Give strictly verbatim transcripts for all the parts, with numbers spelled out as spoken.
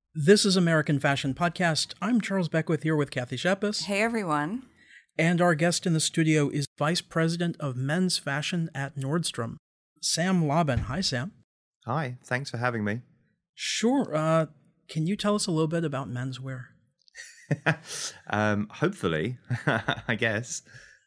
This is American Fashion Podcast. I'm Charles Beckwith here with Kathy Shepis. Hey, everyone. And our guest in the studio is Vice President of Men's Fashion at Nordstrom, Sam Laban. Hi, Sam. Hi, thanks for having me. Sure. Uh, can you tell us a little bit about menswear? um, hopefully, I guess.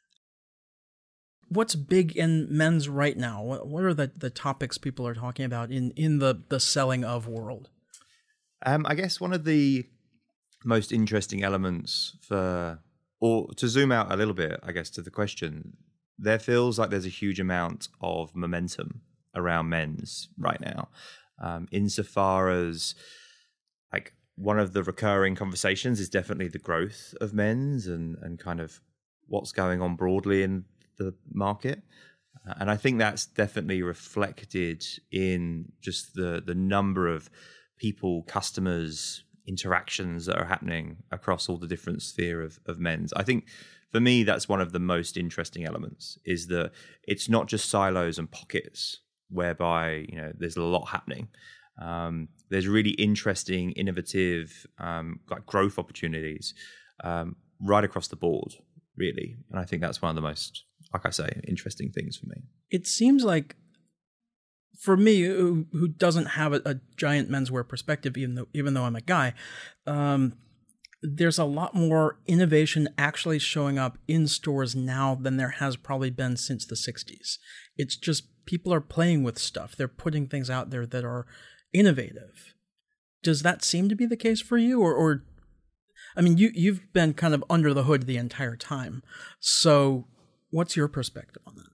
What's big in men's right now? What, what are the, the topics people are talking about in, in the, the selling of world? Um, I guess one of the most interesting elements for, or to zoom out a little bit, I guess, to the question, there feels like there's a huge amount of momentum around men's right now, um, insofar as like one of the recurring conversations is definitely the growth of men's and, and kind of what's going on broadly in the market. Uh, and I think that's definitely reflected in just the the number of people, customers, interactions that are happening across all the different sphere of, of men's. I think for me, that's one of the most interesting elements, is that it's not just silos and pockets whereby, you know, there's a lot happening. Um, there's really interesting, innovative, um, like growth opportunities um, right across the board, really. And I think that's one of the most, like I say, interesting things for me. It seems like, for me, who, who doesn't have a, a giant menswear perspective, even though even though I'm a guy, um, there's a lot more innovation actually showing up in stores now than there has probably been since the sixties. It's just people are playing with stuff. They're putting things out there that are innovative. Does that seem to be the case for you? Or, or I mean, you, you've been kind of under the hood the entire time. So what's your perspective on that?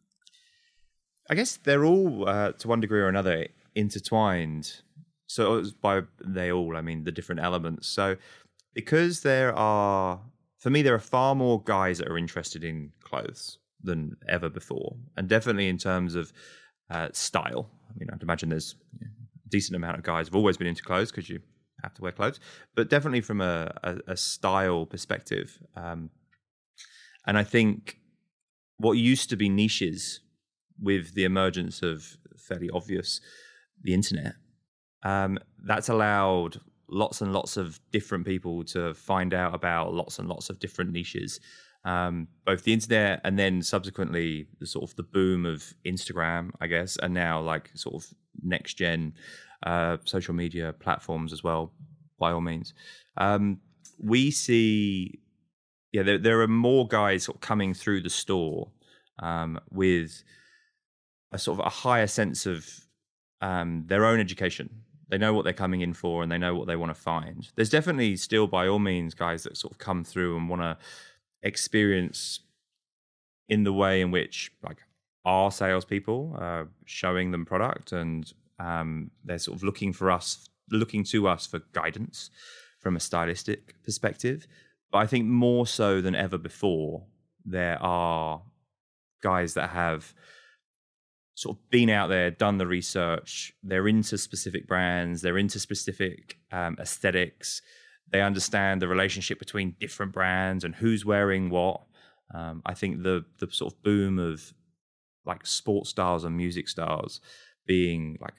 I guess they're all, uh, to one degree or another, intertwined. So by they all, I mean the different elements. So because there are, for me, there are far more guys that are interested in clothes than ever before. And definitely in terms of uh, style. I mean, I'd imagine there's a decent amount of guys who've always been into clothes because you have to wear clothes. But definitely from a, a, a style perspective. Um, and I think what used to be niches, with the emergence of fairly obvious the internet, um, that's allowed lots and lots of different people to find out about lots and lots of different niches. Um, both the internet and then subsequently the sort of the boom of Instagram, I guess, and now like sort of next gen uh, social media platforms as well, by all means. Um, we see, yeah, there, there are more guys sort of coming through the store um, with a sort of a higher sense of um, their own education. They know what they're coming in for and they know what they want to find. There's definitely still, by all means, guys that sort of come through and want to experience in the way in which like our salespeople are showing them product, and um, they're sort of looking for us, looking to us for guidance from a stylistic perspective. But I think more so than ever before, there are guys that have sort of been out there, done the research, they're into specific brands, they're into specific um, aesthetics, they understand the relationship between different brands and who's wearing what. Um, I think the the sort of boom of like sports stars and music stars being like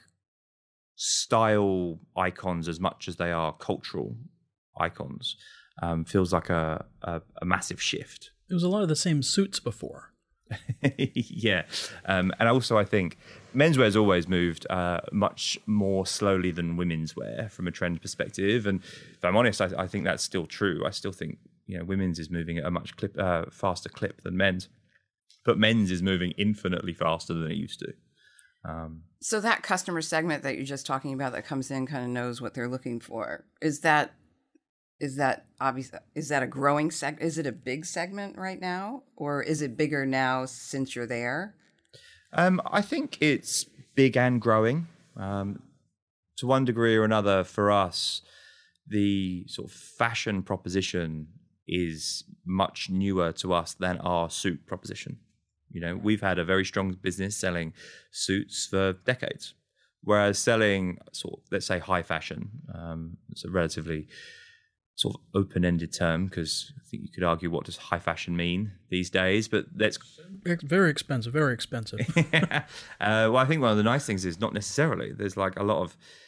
style icons as much as they are cultural icons um, feels like a, a, a massive shift. There was a lot of the same suits before. yeah. Um, and also I think menswear has always moved uh, much more slowly than women's wear from a trend perspective. And if I'm honest, I, I think that's still true. I still think, you know, women's is moving at a much clip, uh, faster clip than men's. But men's is moving infinitely faster than it used to. Um, so that customer segment that you're just talking about that comes in kind of knows what they're looking for. Is that Is that obvious? Is that a growing seg? Is it a big segment right now, or is it bigger now since you're there? Um, I think it's big and growing. Um, to one degree or another, for us, the sort of fashion proposition is much newer to us than our suit proposition. You know, we've had a very strong business selling suits for decades, whereas selling sort of, let's say, high fashion, um, it's a relatively sort of open-ended term, because I think you could argue, what does high fashion mean these days? But that's very expensive, very expensive. uh, well, I think one of the nice things is not necessarily. There's like a lot of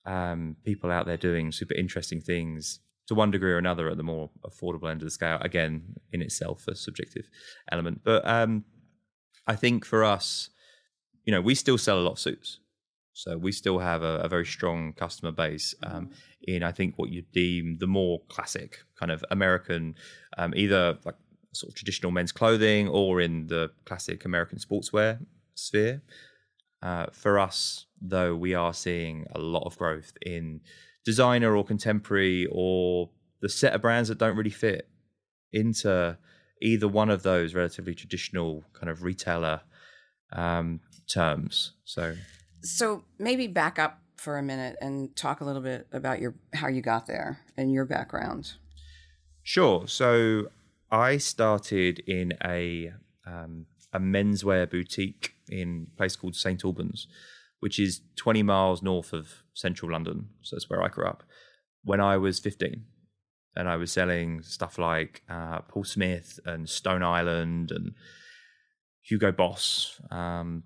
um, people out there doing super interesting things to one degree or another at the more affordable end of the scale. Again, in itself, a subjective element. But um, I think for us, you know, we still sell a lot of suits. So we still have a, a very strong customer base um, in, I think, what you deem the more classic kind of American, um, either like sort of traditional men's clothing or in the classic American sportswear sphere. Uh, for us, though, we are seeing a lot of growth in designer or contemporary or the set of brands that don't really fit into either one of those relatively traditional kind of retailer um, terms. So, so maybe back up for a minute and talk a little bit about your how you got there and your background. Sure. So I started in a um, a menswear boutique in a place called Saint Albans, which is twenty miles north of central London. So that's where I grew up. When I was fifteen, and I was selling stuff like uh, Paul Smith and Stone Island and Hugo Boss um,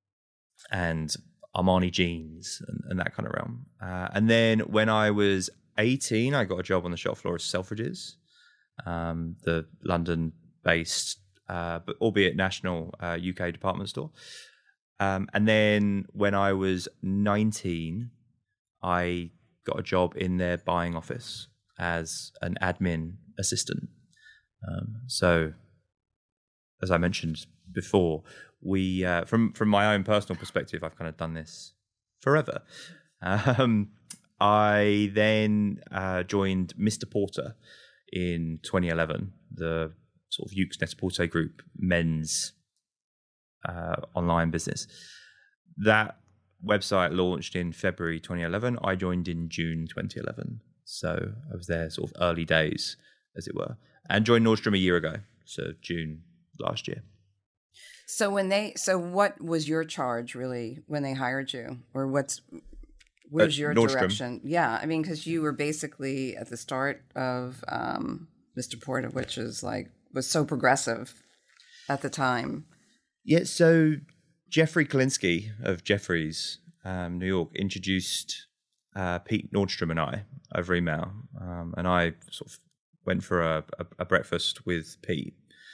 and Armani jeans and, and that kind of realm. Uh, and then when I was eighteen, I got a job on the shop floor of Selfridges, um, the London-based, uh, but albeit national uh, U K department store. Um, and then when I was nineteen, I got a job in their buying office as an admin assistant. Um, so, as I mentioned before, we uh, from from my own personal perspective, I've kind of done this forever. Um, I then uh, joined Mister Porter in twenty eleven, the sort of Yoox Net-a-Porter Group men's uh, online business. That website launched in February twenty eleven. I joined in June twenty eleven. So I was there sort of early days, as it were, and joined Nordstrom a year ago. So June last year. So when they, so what was your charge really when they hired you, or what's, where's At your Nordstrom. direction? Yeah, I mean, because you were basically at the start of um, Mister Porter, which is like was so progressive at the time. Yeah. So Jeffrey Kalinsky of Jeffries, um, New York, introduced uh, Pete Nordstrom and I over email, um, and I sort of went for a, a, a breakfast with Pete.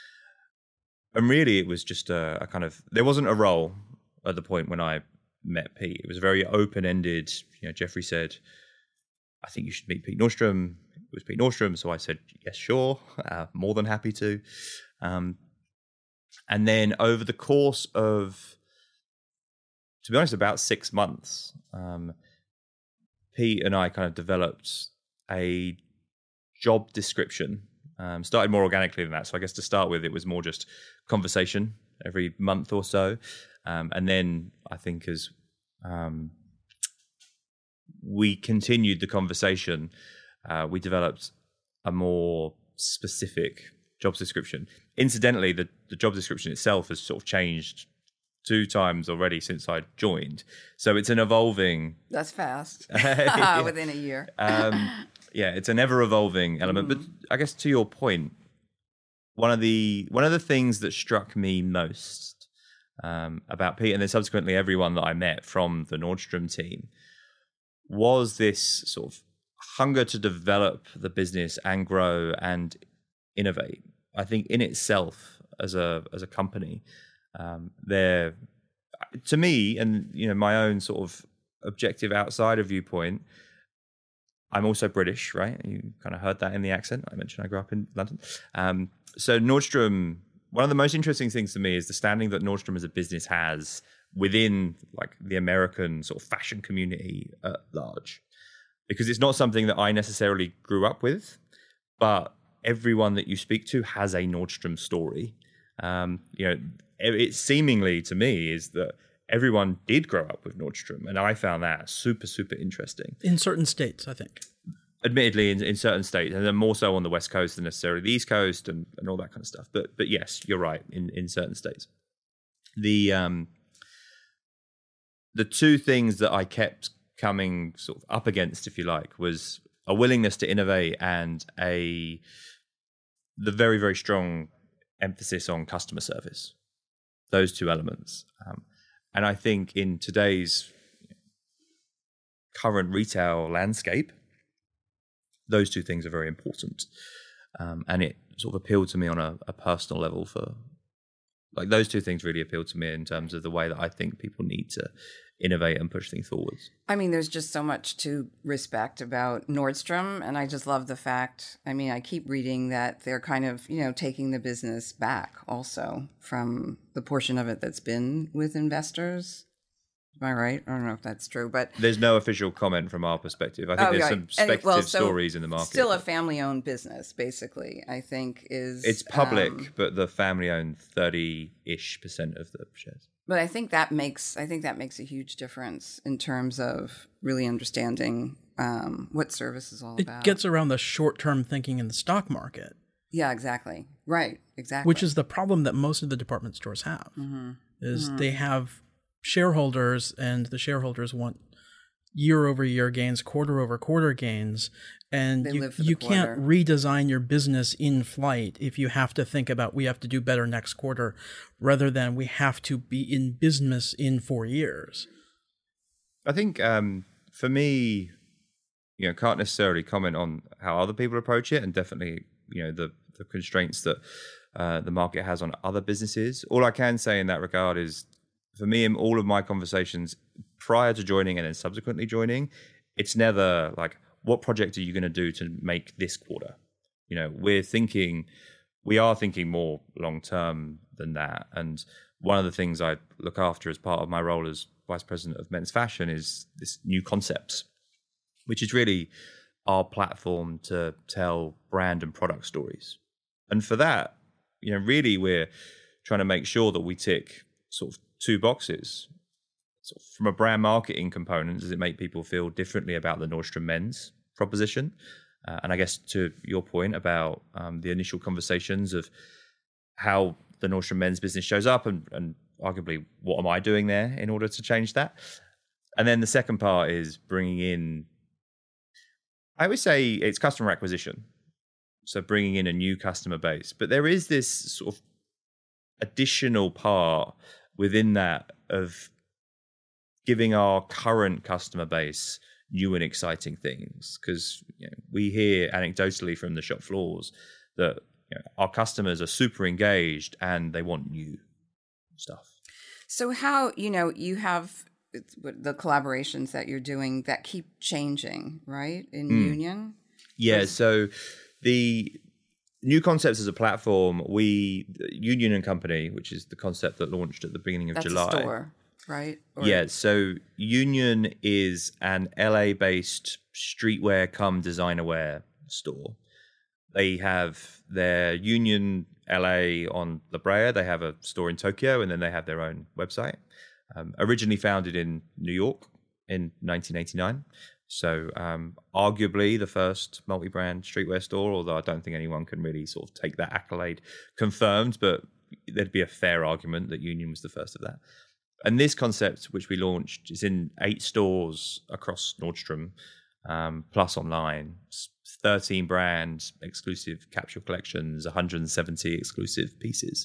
And really, it was just a, a kind of, there wasn't a role at the point when I met Pete. It was very open-ended. You know, Jeffrey said, I think you should meet Pete Nordstrom. It was Pete Nordstrom. So I said, yes, sure. Uh, more than happy to. Um, and then over the course of, to be honest, about six months, um, Pete and I kind of developed a job description. Um, started more organically than that. So I guess to start with, it was more just conversation every month or so. Um, and then I think as um, we continued the conversation, uh, we developed a more specific job description. Incidentally, the, the job description itself has sort of changed two times already since I joined. So it's an evolving... That's fast. Yeah. Within a year. um, yeah, it's an ever-evolving element. Mm. But I guess to your point, one of the one of the things that struck me most um, about Pete, and then subsequently everyone that I met from the Nordstrom team, was this sort of hunger to develop the business and grow and innovate. I think in itself, as a as a company, um, they're, to me, and you know, my own sort of objective outsider viewpoint, I'm also British, right? You kind of heard that in the accent. I mentioned I grew up in London. Um, so Nordstrom, one of the most interesting things to me is the standing that Nordstrom as a business has within like the American sort of fashion community at large. Because it's not something that I necessarily grew up with, but everyone that you speak to has a Nordstrom story. Um, you know, it, it seemingly to me is that everyone did grow up with Nordstrom, and I found that super, super interesting. In certain states, I think. Admittedly, in, in certain states, and then more so on the West Coast than necessarily the East Coast, and, and all that kind of stuff. But but yes, you're right. In, in certain states, the um, the two things that I kept coming sort of up against, if you like, was a willingness to innovate and a the very very strong emphasis on customer service. Those two elements. Um, And I think in today's current retail landscape, those two things are very important. Um, and it sort of appealed to me on a, a personal level for, like, those two things really appealed to me in terms of the way that I think people need to innovate and push things forwards. I mean, there's just so much to respect about Nordstrom, and I just love the fact, I mean, I keep reading that they're kind of, you know, taking the business back also from the portion of it that's been with investors. Am I right? I don't know if that's true, but there's no official comment from our perspective. I think oh, there's right. some speculative well, so stories in the market. Still a family-owned business, basically, I think is... It's public, um, but the family own thirty-ish percent of the shares. But I think that makes I think that makes a huge difference in terms of really understanding um, what service is all it about. It gets around the short-term thinking in the stock market. Yeah, exactly. Right, exactly. Which is the problem that most of the department stores have, mm-hmm. is mm-hmm. they have shareholders, and the shareholders want year-over-year gains, quarter-over-quarter gains, and They you, live for the you can't quarter. redesign your business in flight if you have to think about we have to do better next quarter rather than we have to be in business in four years. I think um, for me, you know, can't necessarily comment on how other people approach it, and definitely, you know, the, the constraints that uh, the market has on other businesses. All I can say in that regard is, for me, in all of my conversations prior to joining and then subsequently joining, it's never like, what project are you going to do to make this quarter? You know, we're thinking, we are thinking more long term than that. And one of the things I look after as part of my role as vice president of men's fashion is this new concepts, which is really our platform to tell brand and product stories. And for that, you know, really we're trying to make sure that we tick sort of two boxes. So from a brand marketing component, does it make people feel differently about the Nordstrom men's proposition? Uh, and I guess to your point about um, the initial conversations of how the Nordstrom men's business shows up, and, and arguably what am I doing there in order to change that? And then the second part is bringing in, I would say it's customer acquisition. So bringing in a new customer base. But there is this sort of additional part within that of giving our current customer base new and exciting things, because you know, we hear anecdotally from the shop floors that you know, our customers are super engaged and they want new stuff. So how, you know, you have the collaborations that you're doing that keep changing, right, in Mm. Union? Yeah, so the New Concepts as a platform, we, Union and Company, which is the concept that launched at the beginning of That's July. a store, right? Or- Yeah, so Union is an L A-based streetwear cum designer wear store. They have their Union L A on La Brea. They have a store in Tokyo, and then they have their own website. Um, originally founded in New York in nineteen eighty-nine. So um, arguably the first multi-brand streetwear store, although I don't think anyone can really sort of take that accolade confirmed, but there'd be a fair argument that Union was the first of that. And this concept, which we launched, is in eight stores across Nordstrom, um, plus online, thirteen brands, exclusive capsule collections, one hundred seventy exclusive pieces.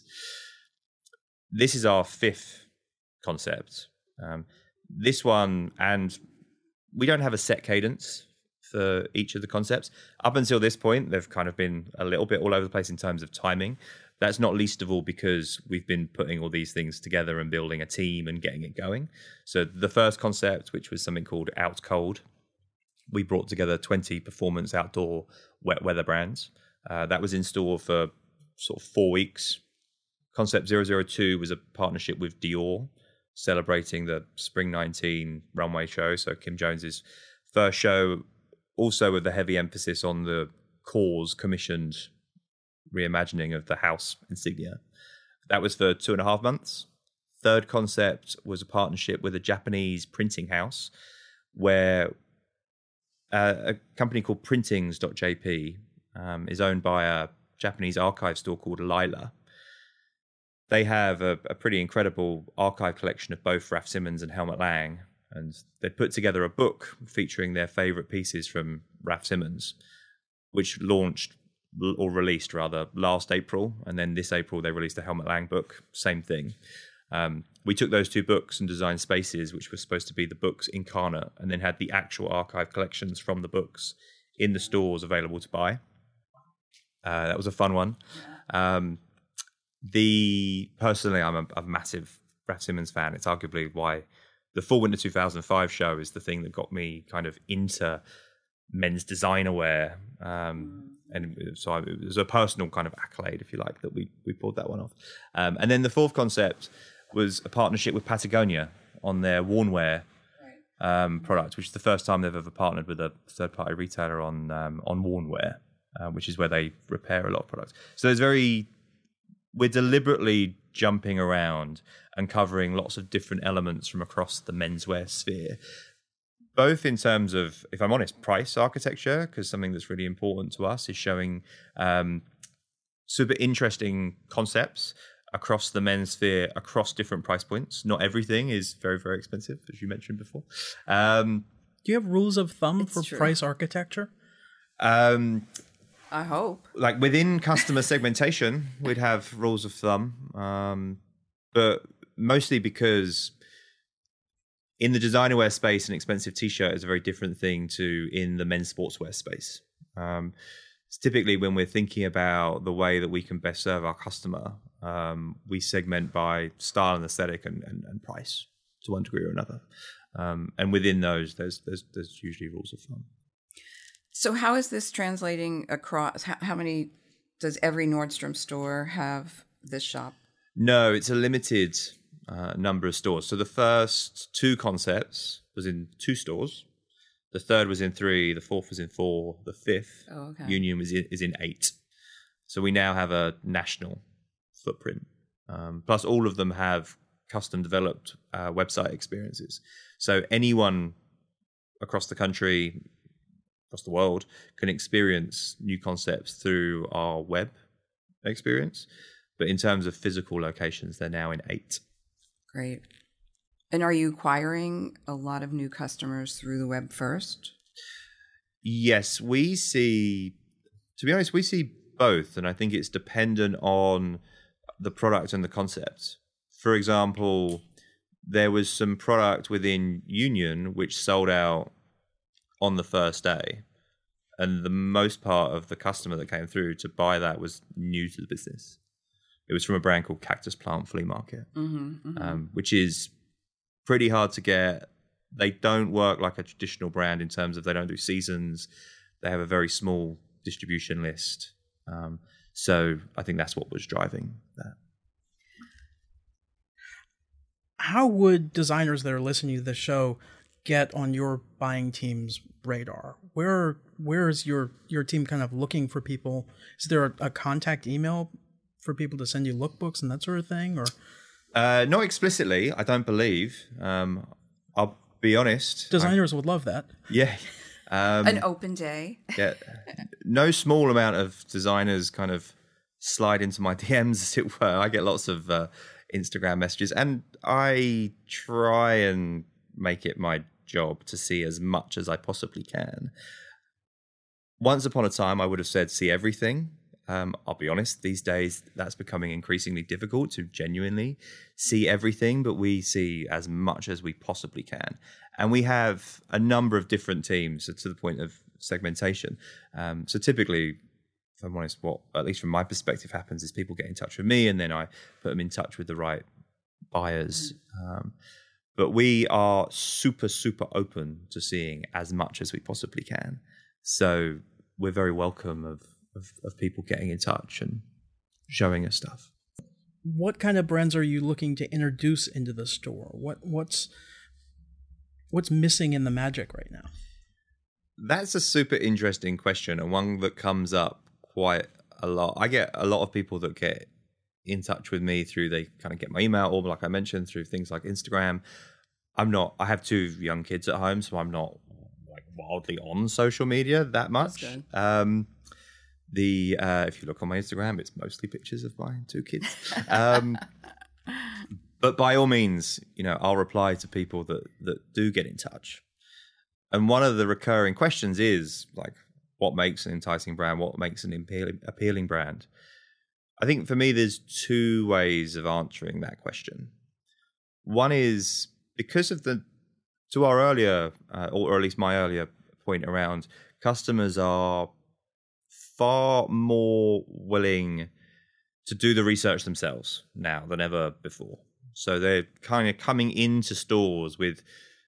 This is our fifth concept. Um, this one, and we don't have a set cadence for each of the concepts. Up until this point, they've kind of been a little bit all over the place in terms of timing. That's not least of all because we've been putting all these things together and building a team and getting it going. So the first concept, which was something called Out Cold, we brought together twenty performance outdoor wet weather brands. Uh, that was in store for sort of four weeks. Concept zero zero two was a partnership with Dior, celebrating the Spring nineteen runway show. So Kim Jones's first show, also with a heavy emphasis on the Cause commissioned reimagining of the house insignia. That was for two and a half months. Third concept was a partnership with a Japanese printing house where uh, a company called printings dot j p um, is owned by a Japanese archive store called Lila. They have a, a pretty incredible archive collection of both Raf Simons and Helmut Lang, and they put together a book featuring their favorite pieces from Raf Simons, which launched or released rather last April, and then this April they released a Helmut Lang book, same thing. Um, we took those two books and designed spaces, which were supposed to be the books incarnate, and then had the actual archive collections from the books in the stores available to buy. Uh, that was a fun one. Um, the personally, I'm a, a massive Raf Simons fan. It's arguably why the Fall Winter two thousand five show is the thing that got me kind of into men's designer wear. Um, and so I, it was a personal kind of accolade, if you like, that we we pulled that one off. Um, and then the fourth concept was a partnership with Patagonia on their worn wear um, product, which is the first time they've ever partnered with a third-party retailer on um, on worn wear, uh, which is where they repair a lot of products. So there's very we're deliberately jumping around and covering lots of different elements from across the menswear sphere, both in terms of, if I'm honest, price architecture, because something that's really important to us is showing um, super interesting concepts across the men's sphere, across different price points. Not everything is very, very expensive, as you mentioned before. Um, Do you have rules of thumb It's for true. price architecture? um, I hope. like within customer segmentation, we'd have rules of thumb, um, but mostly because in the designer wear space, an expensive t-shirt is a very different thing to in the men's sportswear space. Um, it's typically when we're thinking about the way that we can best serve our customer, um, we segment by style and aesthetic and, and, and price to one degree or another. Um, and within those, there's, there's there's usually rules of thumb. So how is this translating across? How, how many does every Nordstrom store have this shop? No, it's a limited uh, number of stores. So the first two concepts was in two stores. The third was in three. The fourth was in four. The fifth Oh, okay. Union was in, is in eight. So we now have a national footprint. Um, plus, all of them have custom developed uh, website experiences. So anyone across the country, across the world, can experience new concepts through our web experience. But in terms of physical locations, they're now in eight. Great. And are you acquiring a lot of new customers through the web first? Yes, we see, to be honest, we see both. And I think it's dependent on the product and the concept. For example, there was some product within Union which sold out on the first day. And the most part of the customer that came through to buy that was new to the business. It was from a brand called Cactus Plant Flea Market, Mm-hmm, mm-hmm. um, which is pretty hard to get. They don't work like a traditional brand in terms of they don't do seasons. They have a very small distribution list. Um, so I think that's what was driving that. How would designers that are listening to the show get on your buying team's radar? Where where is your your team kind of looking for people? Is there a, a contact email for people to send you lookbooks and that sort of thing? Or Uh, not explicitly, I don't believe. Um, I'll be honest. designers I, would love that. Yeah. Um, An open day. yeah. No small amount of designers kind of slide into my D Ms, as it were. I get lots of uh, Instagram messages, and I try and make it my job to see as much as I possibly can. Once upon a time, I would have said see everything. Um, I'll be honest, these days that's becoming increasingly difficult to genuinely see everything, but we see as much as we possibly can. And we have a number of different teams to the point of segmentation. Um, so typically, if I'm honest, what, at least from my perspective, happens is people get in touch with me and then I put them in touch with the right buyers. Um, but we are super, super open to seeing as much as we possibly can. So we're very welcome of Of, of people getting in touch and showing us stuff. What kind of brands are you looking to introduce into the store? What what's what's missing in the magic right now? That's a super interesting question, and one that comes up quite a lot. I get a lot of people that get in touch with me through, they kind of get my email, or like I mentioned, through things like Instagram. I'm not, I have two young kids at home, so I'm not like wildly on social media that much. That's good. Um, The uh, if you look on my Instagram, it's mostly pictures of my two kids. Um, but by all means, you know, I'll reply to people that that do get in touch. And one of the recurring questions is like, what makes an enticing brand? What makes an appealing, appealing brand? I think for me, there's two ways of answering that question. One is because of the, to our earlier, uh, or at least my earlier point around, customers are far more willing to do the research themselves now than ever before. So they're kind of coming into stores with,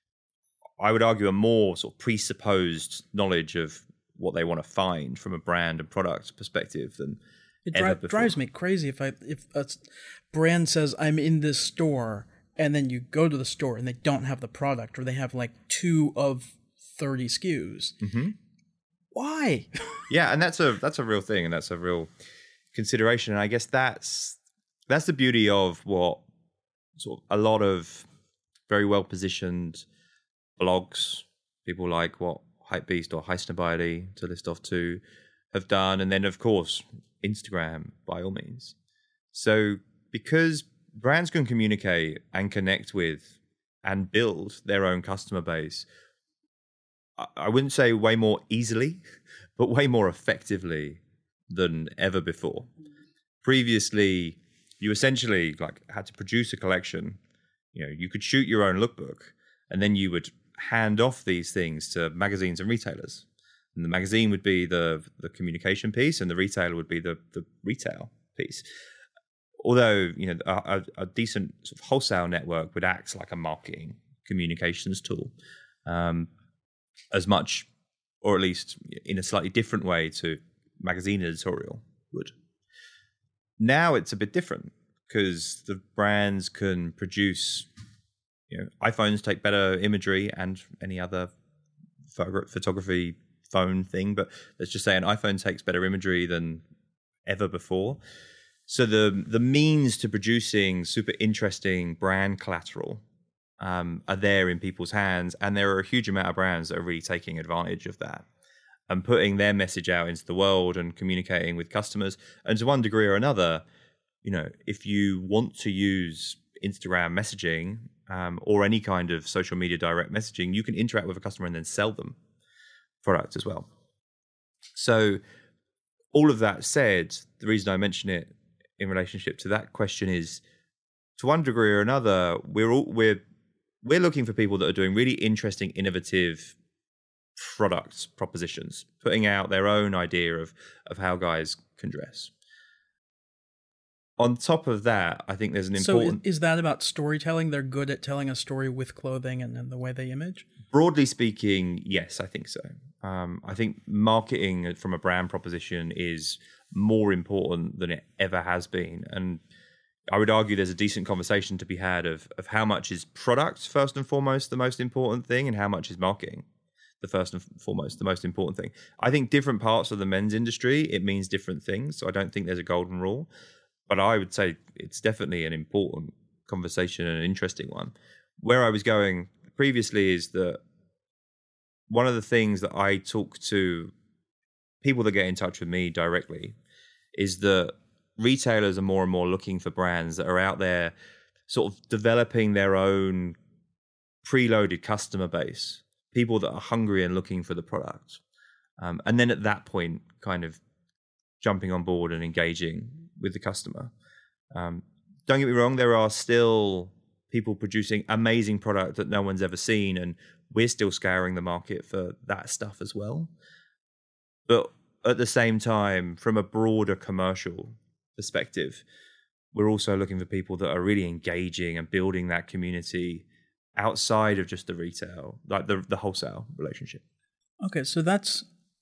I would argue, a more sort of presupposed knowledge of what they want to find from a brand and product perspective than it ever dri- before. drives me crazy if I if a brand says I'm in this store and then you go to the store and they don't have the product, or they have like two of thirty S K Us. Mm-hmm. Why? Yeah, and that's a that's a real thing, and that's a real consideration. And I guess that's that's the beauty of what sort of a lot of very well positioned blogs, people like what Hypebeast or Highsnobiety, to list off two, have done, and then of course Instagram by all means. So because brands can communicate and connect with and build their own customer base, I wouldn't say way more easily, but way more effectively than ever before. Previously, you essentially like had to produce a collection. You know, you could shoot your own lookbook, and then you would hand off these things to magazines and retailers. And the magazine would be the the communication piece, and the retailer would be the the retail piece. Although, you know, a, a decent sort of wholesale network would act like a marketing communications tool, um, as much, or at least in a slightly different way to magazine editorial would. Now it's a bit different because the brands can produce, you know, iPhones take better imagery and any other photo- photography phone thing, but let's just say an iPhone takes better imagery than ever before. So the the means to producing super interesting brand collateral um, are there in people's hands, and there are a huge amount of brands that are really taking advantage of that and putting their message out into the world and communicating with customers. And to one degree or another, you know, if you want to use Instagram messaging um, or any kind of social media direct messaging, you can interact with a customer and then sell them products as well. So all of that said, the reason I mention it in relationship to that question is, to one degree or another, we're all, we're we're looking for people that are doing really interesting, innovative products propositions, putting out their own idea of of how guys can dress. On top of that, I think there's an important... So is, is that about storytelling? They're good at telling a story with clothing and, and the way they image? Broadly speaking, yes, I think so. Um, I think marketing from a brand proposition is more important than it ever has been. And I would argue there's a decent conversation to be had of, of how much is product, first and foremost, the most important thing, and how much is marketing, the first and foremost, the most important thing. I think different parts of the men's industry, it means different things. So I don't think there's a golden rule. But I would say it's definitely an important conversation and an interesting one. Where I was going previously is that one of the things that I talk to people that get in touch with me directly is that retailers are more and more looking for brands that are out there sort of developing their own preloaded customer base, people that are hungry and looking for the product. Um, and then at that point, kind of jumping on board and engaging with the customer. Um, don't get me wrong, there are still people producing amazing product that no one's ever seen, and we're still scouring the market for that stuff as well. But at the same time, from a broader commercial perspective, we're also looking for people that are really engaging and building that community outside of just the retail, like the the wholesale relationship. Okay, so that's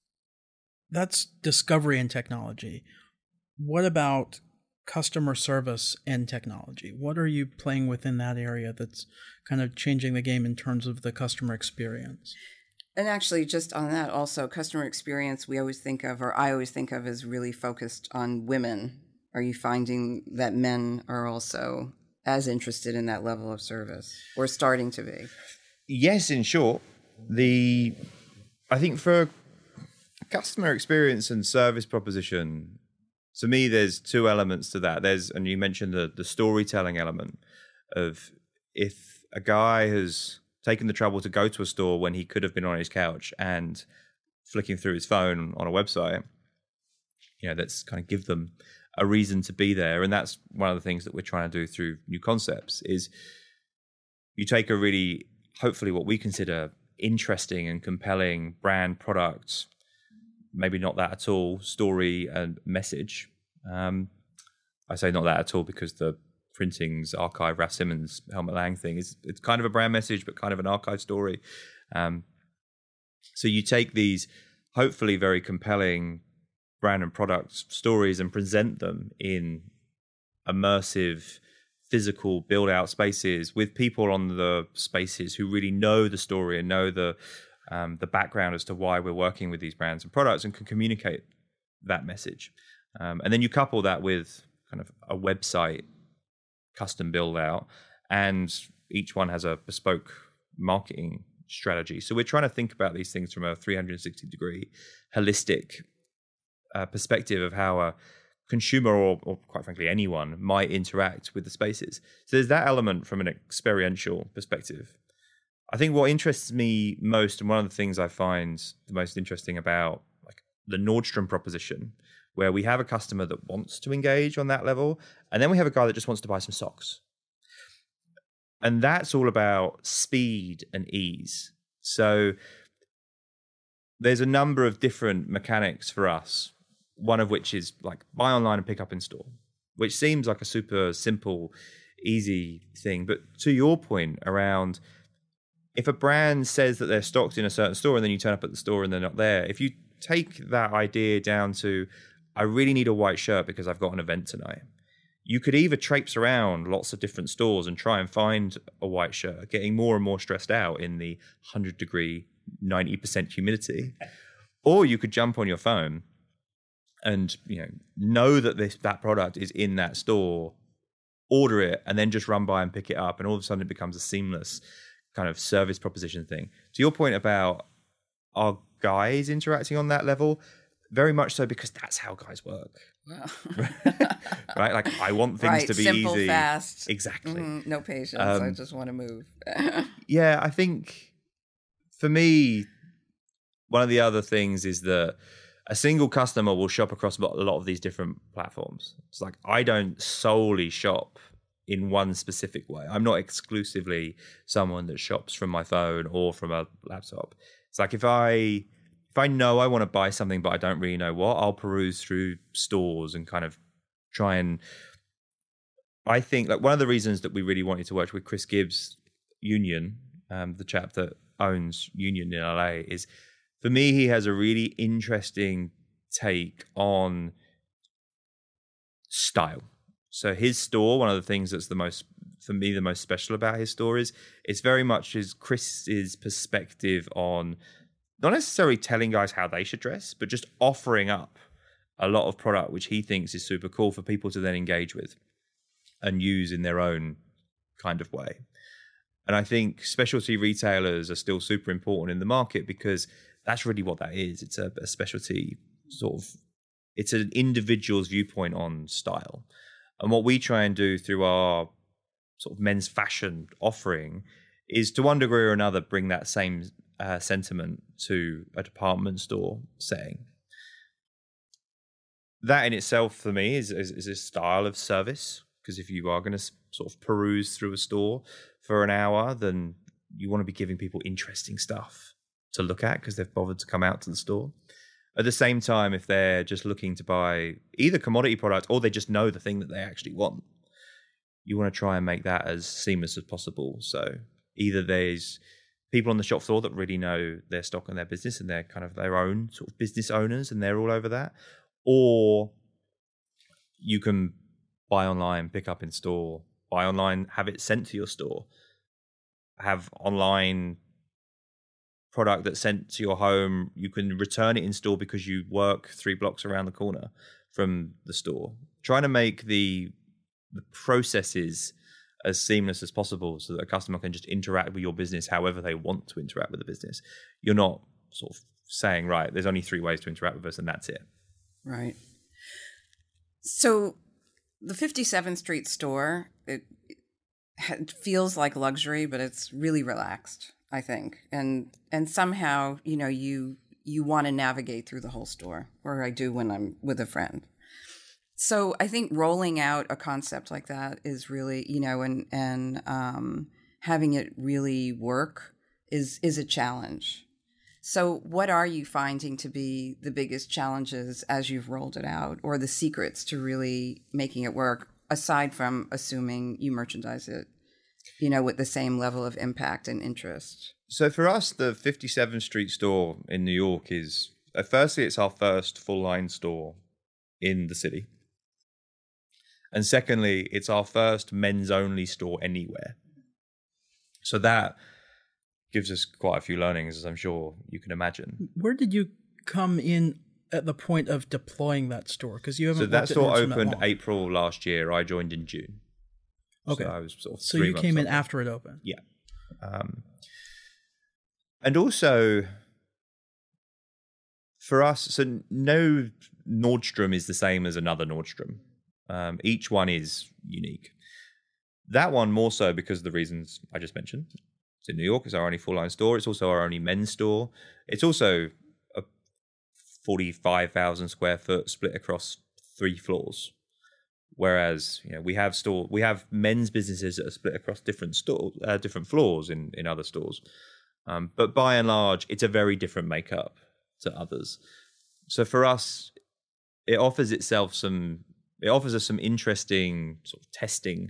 that's discovery and technology. What about customer service and technology? What are you playing with in that area that's kind of changing the game in terms of the customer experience? And actually, just on that also, customer experience, we always think of, or I always think of, as really focused on women. Are you finding that men are also as interested in that level of service, or starting to be? Yes, in short. The I think for customer experience and service proposition, to me, there's two elements to that. There's, and you mentioned the the storytelling element of, if a guy has taken the trouble to go to a store when he could have been on his couch and flicking through his phone on a website, you know, let's kind of give them a reason to be there. And that's one of the things that we're trying to do through New Concepts is you take a really, hopefully what we consider interesting and compelling brand, product, maybe not that at all, story and message. Um, I say not that at all because the Printings archive, Raf Simons, Helmut Lang thing is it's kind of a brand message, but kind of an archive story. Um, so you take these hopefully very compelling brand and product stories and present them in immersive, physical build out spaces with people on the spaces who really know the story and know the um, the background as to why we're working with these brands and products and can communicate that message. Um, and then you couple that with kind of a website custom build out, and each one has a bespoke marketing strategy. So we're trying to think about these things from a three hundred sixty degree holistic uh, perspective of how a consumer or, or quite frankly anyone might interact with the spaces. So there's that element from an experiential perspective. I think what interests me most, and one of the things I find the most interesting about like the Nordstrom proposition, where we have a customer that wants to engage on that level, and then we have a guy that just wants to buy some socks. And that's all about speed and ease. So there's a number of different mechanics for us, one of which is like buy online and pick up in store, which seems like a super simple, easy thing. But to your point around, if a brand says that they're stocked in a certain store and then you turn up at the store and they're not there, if you take that idea down to, I really need a white shirt because I've got an event tonight, you could either traipse around lots of different stores and try and find a white shirt, getting more and more stressed out in the one hundred degree, ninety percent humidity, or you could jump on your phone and you know know that this that product is in that store, order it, and then just run by and pick it up, and all of a sudden it becomes a seamless kind of service proposition thing. To your point about our guys interacting on that level, very much so, because that's how guys work. Wow. Right? Like, I want things right. to be Simple, easy. fast. Exactly. Mm, no patience. Um, I just want to move. Yeah, I think for me, one of the other things is that a single customer will shop across a lot of these different platforms. It's like, I don't solely shop in one specific way. I'm not exclusively someone that shops from my phone or from a laptop. It's like, if I if I know I want to buy something but I don't really know what, I'll peruse through stores and kind of try and, I think like one of the reasons that we really wanted to work with Chris Gibbs, Union, um, the chap that owns Union in L A, is for me, he has a really interesting take on style. So his store, one of the things that's the most, for me, the most special about his store is it's very much his Chris's perspective on not necessarily telling guys how they should dress, but just offering up a lot of product which he thinks is super cool for people to then engage with and use in their own kind of way. And I think specialty retailers are still super important in the market because that's really what that is. It's a, a specialty sort of, it's an individual's viewpoint on style. And what we try and do through our sort of men's fashion offering is to one degree or another bring that same uh, sentiment to a department store setting. That in itself for me is, is, is a style of service, because if you are going to sort of peruse through a store for an hour, then you want to be giving people interesting stuff to look at because they've bothered to come out to the store. At the same time, if they're just looking to buy either commodity product or they just know the thing that they actually want, you want to try and make that as seamless as possible. So either there's people on the shop floor that really know their stock and their business and they're kind of their own sort of business owners and they're all over that, or you can buy online, pick up in store, buy online, have it sent to your store, have online product that's sent to your home. You can return it in store because you work three blocks around the corner from the store. Trying to make the, the processes as seamless as possible so that a customer can just interact with your business however they want to interact with the business. You're not sort of saying, right, there's only three ways to interact with us and that's it. Right. So the fifty-seventh Street store, it, it feels like luxury, but it's really relaxed, I think. And and somehow, you know, you you want to navigate through the whole store, or I do when I'm with a friend. So I think rolling out a concept like that is really, you know, and and um, having it really work is is a challenge. So what are you finding to be the biggest challenges as you've rolled it out, or the secrets to really making it work, aside from assuming you merchandise it, you know, with the same level of impact and interest? So for us, the fifty-seventh Street store in New York is, uh, firstly, it's our first full-line store in the city. And secondly, it's our first men's-only store anywhere. So that gives us quite a few learnings, as I'm sure you can imagine. Where did you come in at the point of deploying that store? Because you haven't. So that worked at store Nordstrom that opened long. April last year. I joined in June. Okay. So I was sort of So three you months came in old. after it opened. Yeah. Um, and also, for us, so no Nordstrom is the same as another Nordstrom. Um, each one is unique. That one more so because of the reasons I just mentioned. It's in New York. It's our only full-line store. It's also our only men's store. It's also a forty-five thousand square foot split across three floors. Whereas, you know, we have store, we have men's businesses that are split across different store, uh, different floors in, in other stores. Um, but by and large, it's a very different makeup to others. So for us, it offers itself some, it offers us some interesting sort of testing,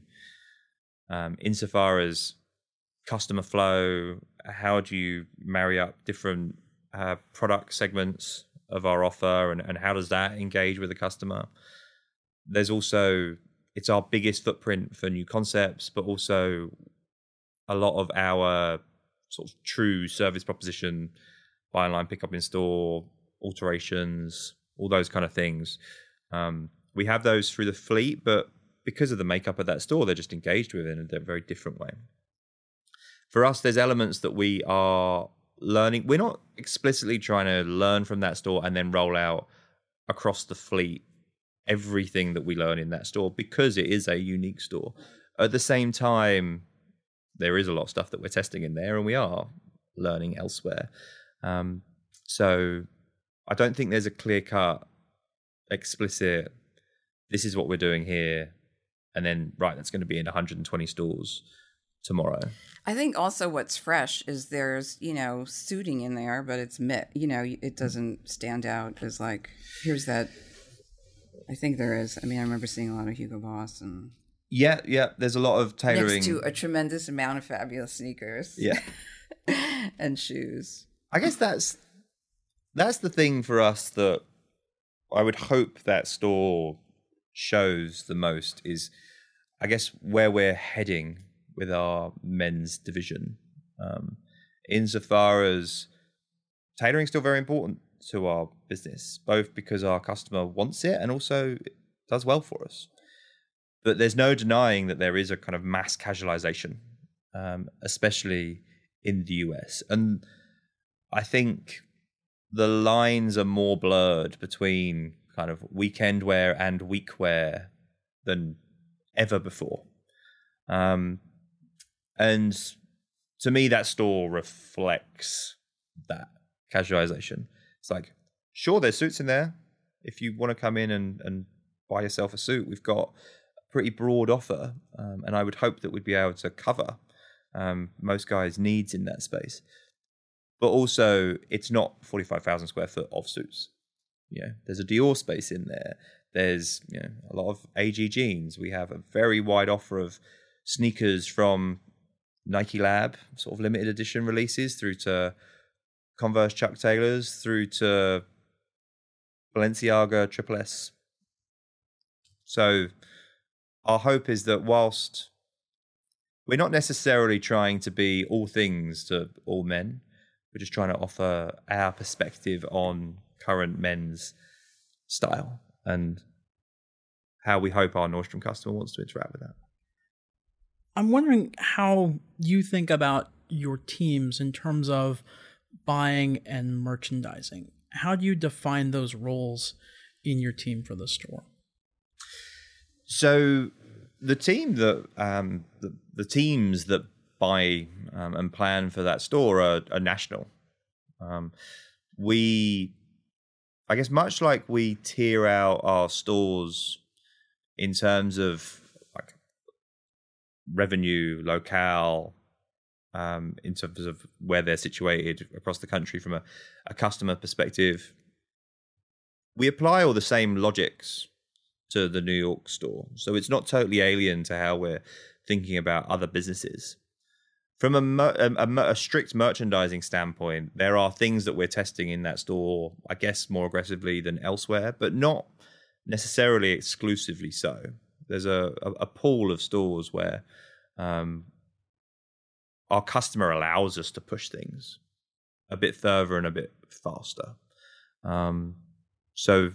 um, insofar as customer flow. How do you marry up different uh, product segments of our offer, and, and how does that engage with the customer? There's also, it's our biggest footprint for new concepts, but also a lot of our sort of true service proposition, buy online, pick up in store, alterations, all those kind of things. Um, we have those through the fleet, but because of the makeup of that store, they're just engaged with it in a very different way. For us, there's elements that we are learning. We're not explicitly trying to learn from that store and then roll out across the fleet everything that we learn in that store, because it is a unique store. At the same time, there is a lot of stuff that we're testing in there, and we are learning elsewhere. Um, so I don't think there's a clear-cut, explicit, this is what we're doing here, and then, right, that's going to be in one hundred twenty stores tomorrow. I think also what's fresh is there's, you know, suiting in there, but it's, you know, it doesn't stand out as like, here's that. I think there is. I mean, I remember seeing a lot of Hugo Boss and yeah, yeah. There's a lot of tailoring next to a tremendous amount of fabulous sneakers, yeah, and shoes. I guess that's that's the thing for us that I would hope that store shows the most is, I guess, where we're heading with our men's division. Um, insofar as tailoring is still very important to our business, both because our customer wants it and also it does well for us. But there's no denying that there is a kind of mass casualization, um, especially in the U S. And I think the lines are more blurred between kind of weekend wear and week wear than ever before. Um, and to me, that store reflects that casualization. It's like, sure, there's suits in there. If you want to come in and, and buy yourself a suit, we've got a pretty broad offer. Um, and I would hope that we'd be able to cover um, most guys' needs in that space. But also, it's not forty-five thousand square foot of suits. You know, there's a Dior space in there. There's, you know, a lot of A G jeans. We have a very wide offer of sneakers from Nike Lab, sort of limited edition releases, through to Converse Chuck Taylors, through to Balenciaga Triple S. So our hope is that whilst we're not necessarily trying to be all things to all men, we're just trying to offer our perspective on current men's style and how we hope our Nordstrom customer wants to interact with that. I'm wondering how you think about your teams in terms of buying and merchandising. How do you define those roles in your team for the store? So the team that um, the, the teams that buy um, and plan for that store are, are national. Um, we, I guess, much like we tier out our stores in terms of like revenue, locale, um, in terms of where they're situated across the country from a, a customer perspective. We apply all the same logics to the New York store. So it's not totally alien to how we're thinking about other businesses. From a, mer- a, a strict merchandising standpoint, there are things that we're testing in that store, I guess, more aggressively than elsewhere, but not necessarily exclusively so. There's a, a, a pool of stores where um, our customer allows us to push things a bit further and a bit faster. Um, so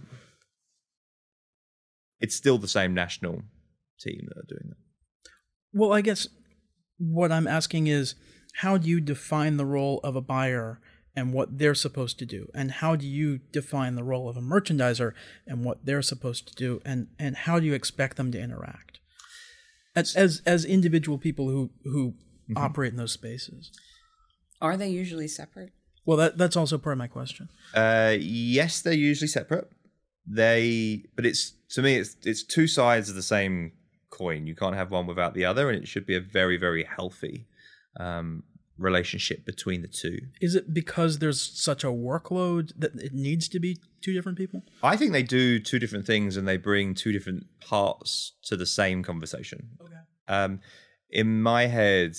it's still the same national team that are doing that. Well, I guess what I'm asking is, how do you define the role of a buyer and what they're supposed to do? And how do you define the role of a merchandiser and what they're supposed to do? And, and how do you expect them to interact as as, as individual people who, who mm-hmm. operate in those spaces? Are they usually separate? Well, that that's also part of my question. Uh, yes, they're usually separate. They, but it's to me, it's it's two sides of the same coin. You can't have one without the other, and it should be a very, very healthy um, relationship between the two. Is it because there's such a workload that it needs to be two different people? I think they do two different things, and they bring two different parts to the same conversation. Okay. Um, in my head,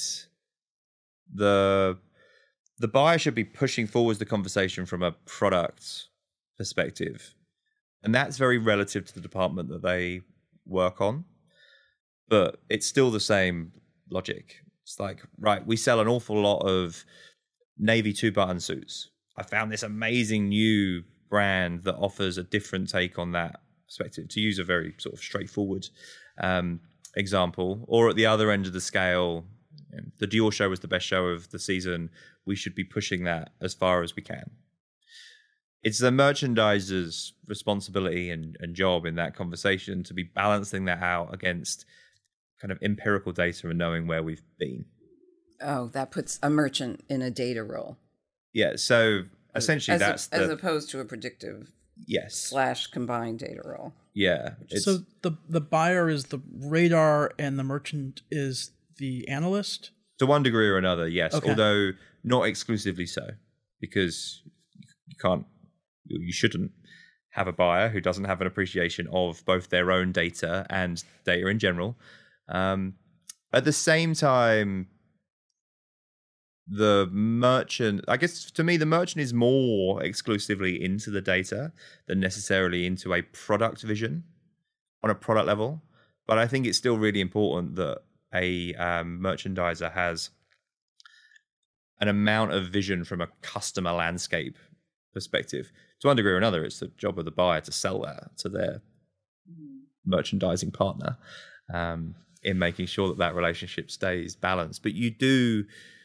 the the buyer should be pushing forwards the conversation from a product perspective, and that's very relative to the department that they work on. But it's still the same logic. It's like, right, we sell an awful lot of navy two-button suits. I found this amazing new brand that offers a different take on that perspective, to use a very sort of straightforward um, example. Or at the other end of the scale, you know, the Dior show was the best show of the season. We should be pushing that as far as we can. It's the merchandiser's responsibility and, and job in that conversation to be balancing that out against kind of empirical data and knowing where we've been. Oh, that puts a merchant in a data role. Yeah, so essentially as that's a, the, as opposed to a predictive yes slash combined data role. Yeah. It's, so the the buyer is the radar and the merchant is the analyst? To one degree or another, yes. Okay. Although not exclusively so, because you can't, you shouldn't have a buyer who doesn't have an appreciation of both their own data and data in general. Um, at the same time, the merchant, I guess to me, the merchant is more exclusively into the data than necessarily into a product vision on a product level. But I think it's still really important that a um, merchandiser has an amount of vision from a customer landscape perspective. To one degree or another, it's the job of the buyer to sell that to their merchandising partner. Um, in making sure that that relationship stays balanced. But you do,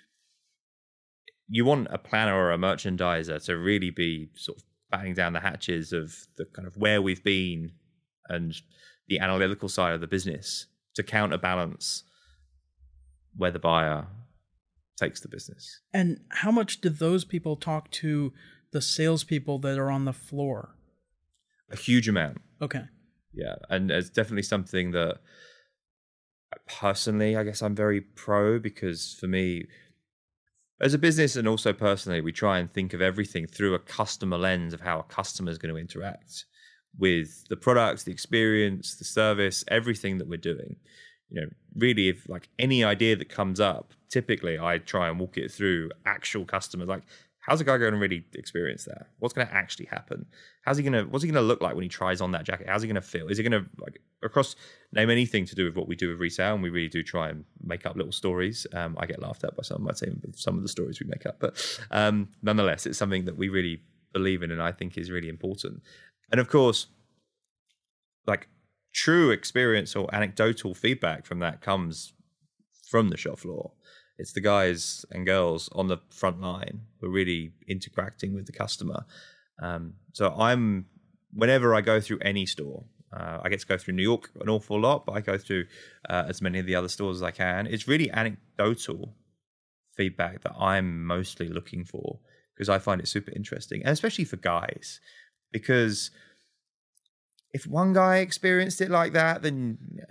you want a planner or a merchandiser to really be sort of batting down the hatches of the kind of where we've been and the analytical side of the business to counterbalance where the buyer takes the business. And how much do those people talk to the salespeople that are on the floor? A huge amount. Okay. Yeah, and it's definitely something that personally, I guess I'm very pro, because for me, as a business and also personally, we try and think of everything through a customer lens of how a customer is going to interact with the products, the experience, the service, everything that we're doing. You know, really, if like any idea that comes up, typically I try and walk it through actual customers. Like, how's a guy going to really experience that? What's going to actually happen? How's he going to, what's he going to look like when he tries on that jacket? How's he going to feel? Is he going to, like, across, name anything to do with what we do with resale, and we really do try and make up little stories. Um, I get laughed at by some of my team with some of the stories we make up, but um, nonetheless, it's something that we really believe in and I think is really important. And of course, like, true experience or anecdotal feedback from that comes from the shop floor. It's the guys and girls on the front line who are really interacting with the customer. Um, so I'm, whenever I go through any store, uh, I get to go through New York an awful lot, but I go through uh, as many of the other stores as I can. It's really anecdotal feedback that I'm mostly looking for, because I find it super interesting, and especially for guys, because if one guy experienced it like that, then you're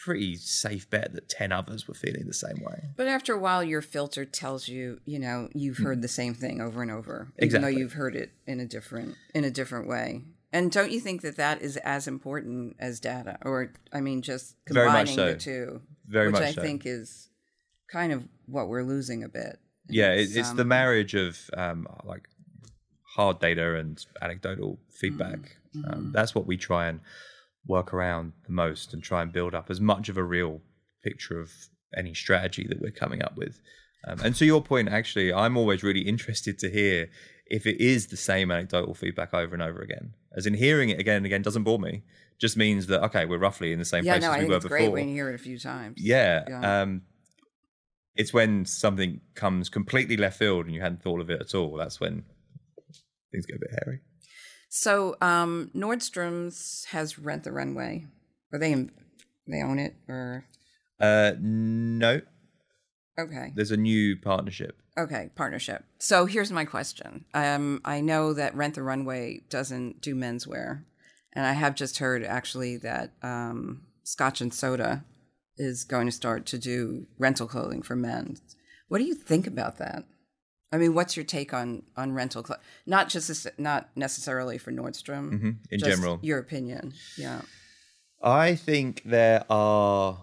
pretty safe bet that ten others were feeling the same way. But after a while, your filter tells you, you know, you've heard the same thing over and over, even Exactly. though you've heard it in a different in a different way. And don't you think that that is as important as data? Or, I mean, just Very much combining so. the two, Very which much I so. think is kind of what we're losing a bit. Yeah, it, It's, it's um, the marriage of um, like hard data and anecdotal feedback. Mm-hmm. Um, that's what we try and work around the most and try and build up as much of a real picture of any strategy that we're coming up with. Um, and to your point, actually, I'm always really interested to hear if it is the same anecdotal feedback over and over again. As in hearing it again and again doesn't bore me. Just means that, okay, we're roughly in the same Yeah, place no, as I we think were it's before. great when you hear it a few times. Yeah. Yeah. Um, it's when something comes completely left field and you hadn't thought of it at all. That's when things get a bit hairy. So um, Nordstrom's has Rent the Runway. Are they they own it or? Uh, no, Okay. there's a new partnership. Okay, partnership. So here's my question. Um, I know that Rent the Runway doesn't do menswear, and I have just heard actually that um, Scotch and Soda is going to start to do rental clothing for men. What do you think about that? I mean, what's your take on on rental clothing? Not just this, not necessarily for Nordstrom. Mm-hmm. In just general, your opinion. Yeah. I think there are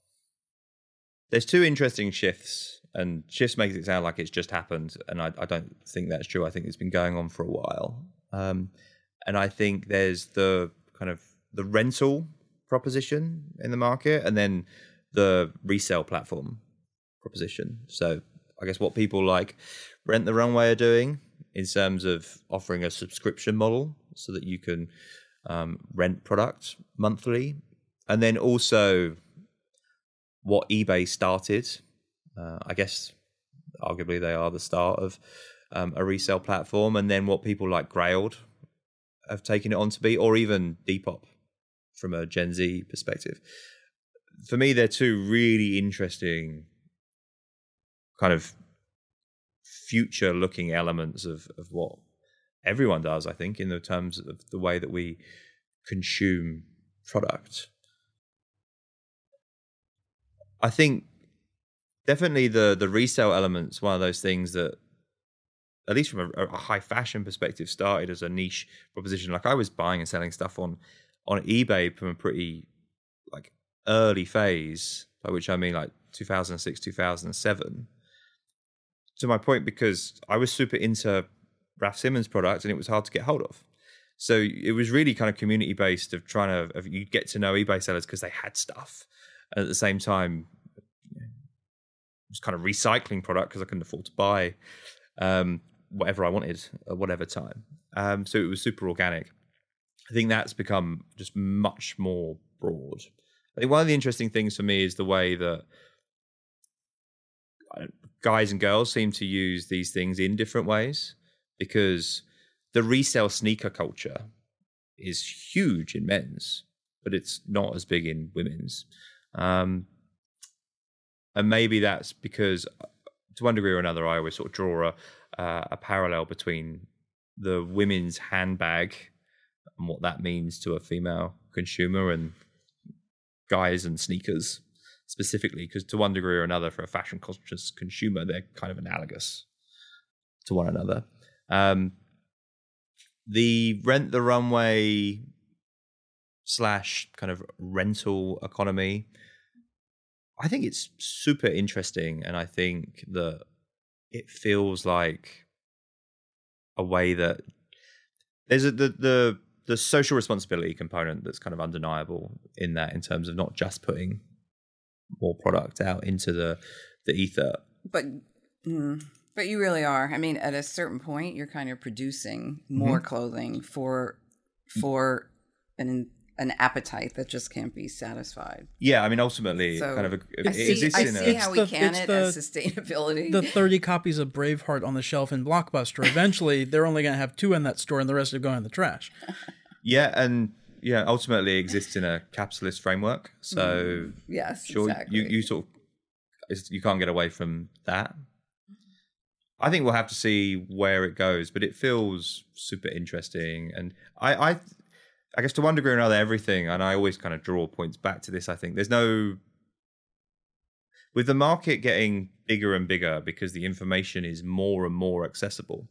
there's two interesting shifts, and shifts makes it sound like it's just happened, and I, I don't think that's true. I think it's been going on for a while, um, and I think there's the kind of the rental proposition in the market, and then the resale platform proposition. So I guess what people like Rent the Runway are doing in terms of offering a subscription model so that you can um, rent product monthly, and then also what eBay started. Uh, I guess arguably they are the start of um, a resale platform, and then what people like Grailed have taken it on to be, or even Depop from a Gen Z perspective. For me, they're two really interesting kind of future-looking elements of, of what everyone does, I think, in the terms of the way that we consume product. I think definitely the the resale element's one of those things that, at least from a, a high fashion perspective, started as a niche proposition. Like I was buying and selling stuff on on eBay from a pretty like early phase, by which I mean like two thousand six, two thousand seven. To my point, because I was super into Raf Simons product and it was hard to get hold of. So it was really kind of community based of trying to, of you get to know eBay sellers because they had stuff. And at the same time, you know, it was kind of recycling product because I couldn't afford to buy um, whatever I wanted at whatever time. Um, so it was super organic. I think that's become just much more broad. I think one of the interesting things for me is the way that guys and girls seem to use these things in different ways, because the resale sneaker culture is huge in men's, but it's not as big in women's. Um, and maybe that's because, to one degree or another, I always sort of draw a, uh, a parallel between the women's handbag and what that means to a female consumer and guys and sneakers specifically, because to one degree or another, for a fashion conscious consumer, they're kind of analogous to one another. Um, the Rent the Runway slash kind of rental economy, I think it's super interesting, and I think that it feels like a way that there's a, the the the social responsibility component that's kind of undeniable in that, in terms of not just putting more product out into the the ether, But mm, but you really are. I mean, at a certain point, you're kind of producing more Mm-hmm. clothing for for an an appetite that just can't be satisfied. Yeah, I mean, ultimately, So, kind of a, I it see, exists I in see a, how It's we the- can it's it the- as sustainability. The thirty copies of Braveheart on the shelf in Blockbuster, eventually they're only going to have two in that store and the rest are going in the trash. yeah, and yeah, ultimately exists in a capitalist framework. So yes, sure, exactly. you you sort of it's, you can't get away from that. I think we'll have to see where it goes, but it feels super interesting, and I, I I guess to one degree or another, everything, and I always kind of draw points back to this, I think there's no, with the market getting bigger and bigger because the information is more and more accessible.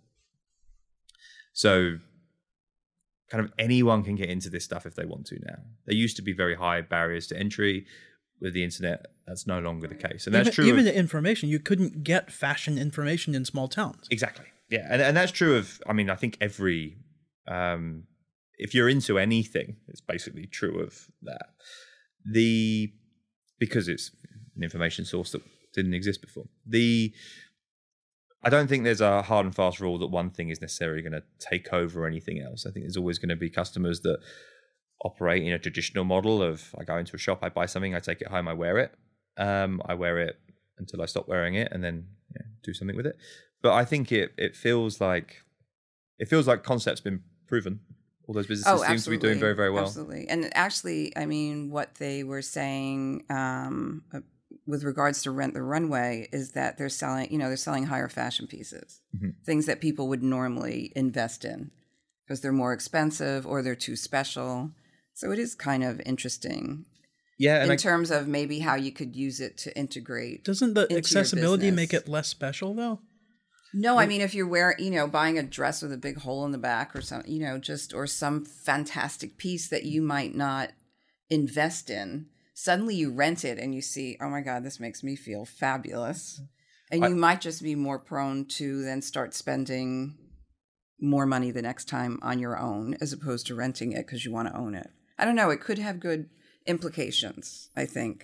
So kind of anyone can get into this stuff if they want to now. There used to be very high barriers to entry. With the internet, that's no longer the case. And that's even, true. Even of, the information, you couldn't get fashion information in small towns. Exactly. Yeah. And, and that's true of, I mean, I think every, um, if you're into anything, it's basically true of that. The, because it's an information source that didn't exist before. The, I don't think there's a hard and fast rule that one thing is necessarily going to take over anything else. I think there's always going to be customers that operate in a traditional model of I go into a shop, I buy something, I take it home, I wear it. Um, I wear it until I stop wearing it, and then you know, do something with it. But I think it it feels like it feels like concept's been proven. All those businesses oh, seem to be doing very very well. Absolutely, and actually, I mean, what they were saying um, uh, with regards to Rent the Runway is that they're selling, you know, they're selling higher fashion pieces, mm-hmm. things that people would normally invest in because they're more expensive or they're too special. So it is kind of interesting, yeah, in I, terms of maybe how you could use it to integrate. Doesn't the accessibility make it less special, though? No, I mean, if you're wearing, you know, buying a dress with a big hole in the back or some, you know, just, or some fantastic piece that you might not invest in, suddenly you rent it and you see, oh my God, this makes me feel fabulous. And I, you might just be more prone to then start spending more money the next time on your own as opposed to renting it because you want to own it. I don't know. It could have good implications, I think.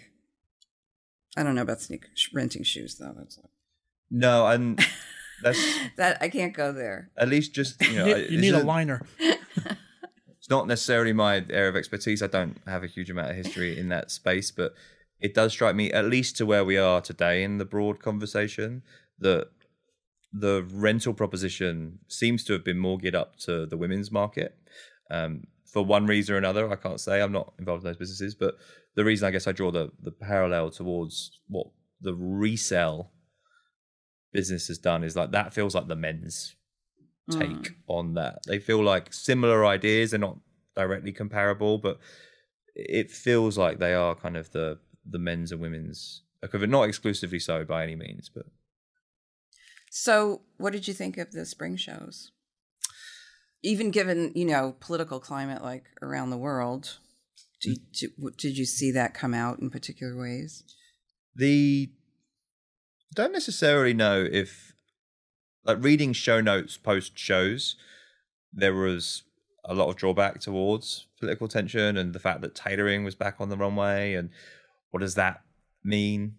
I don't know about sneaker, renting shoes, though. That's like... No, and that's... that I can't go there. At least just, you know... you need, you need a liner. It's not necessarily my area of expertise. I don't have a huge amount of history in that space, but it does strike me, at least to where we are today in the broad conversation, that the rental proposition seems to have been more geared up to the women's market. Um, for one reason or another, I can't say. I'm not involved in those businesses, but the reason I guess I draw the, the parallel towards what the resale business has done is like that feels like the men's take mm. on that. They feel like similar ideas. They're not directly comparable, but it feels like they are kind of the, the men's and women's equivalent. Not exclusively so by any means, but... So what did you think of the spring shows? Even given, you know, political climate like around the world, did, did, did you see that come out in particular ways? The don't necessarily know if, like reading show notes post shows, there was a lot of drawback towards political tension and the fact that tailoring was back on the runway and what does that mean?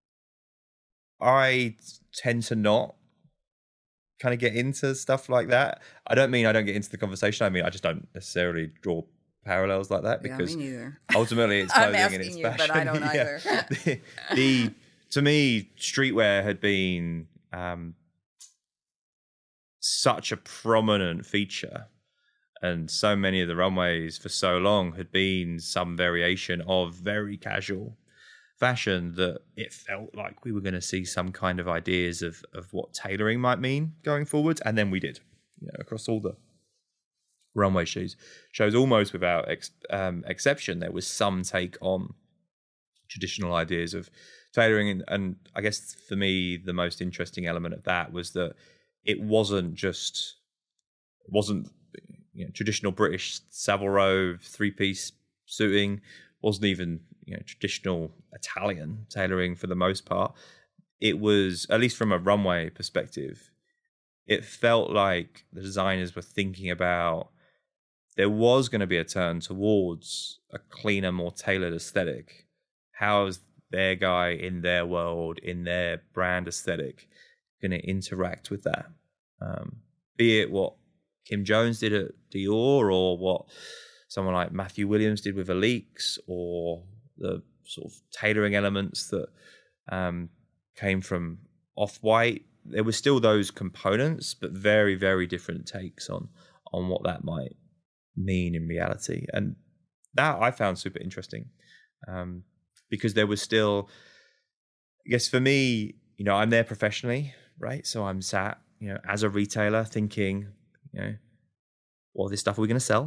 I tend to not kind of get into stuff like that. I don't mean I don't get into the conversation. I mean I just don't necessarily draw parallels like that because yeah, me neither. ultimately it's clothing I'm and it's you, fashion. But I don't either. yeah. the, the to me, streetwear had been um, such a prominent feature, and so many of the runways for so long had been some variation of very casual fashion that it felt like we were going to see some kind of ideas of of what tailoring might mean going forward, and then we did, you know, across all the runway shows shows almost without ex, um, exception. There was some take on traditional ideas of tailoring, and, and I guess for me the most interesting element of that was that it wasn't just it wasn't you know, traditional British Savile Row three-piece suiting, wasn't even you know traditional Italian tailoring for the most part. It was, at least from a runway perspective, it felt like the designers were thinking about there was going to be a turn towards a cleaner, more tailored aesthetic. How's their guy in their world, in their brand aesthetic, going to interact with that? Um, be it what Kim Jones did at Dior, or what someone like Matthew Williams did with Alix, or the sort of tailoring elements that um, came from Off-White. There were still those components, but very, very different takes on on what that might mean in reality. And that I found super interesting. Um, because there was still, I guess for me, you know, I'm there professionally, right? So I'm sat, you know, as a retailer thinking, you know, what this stuff are we going to sell?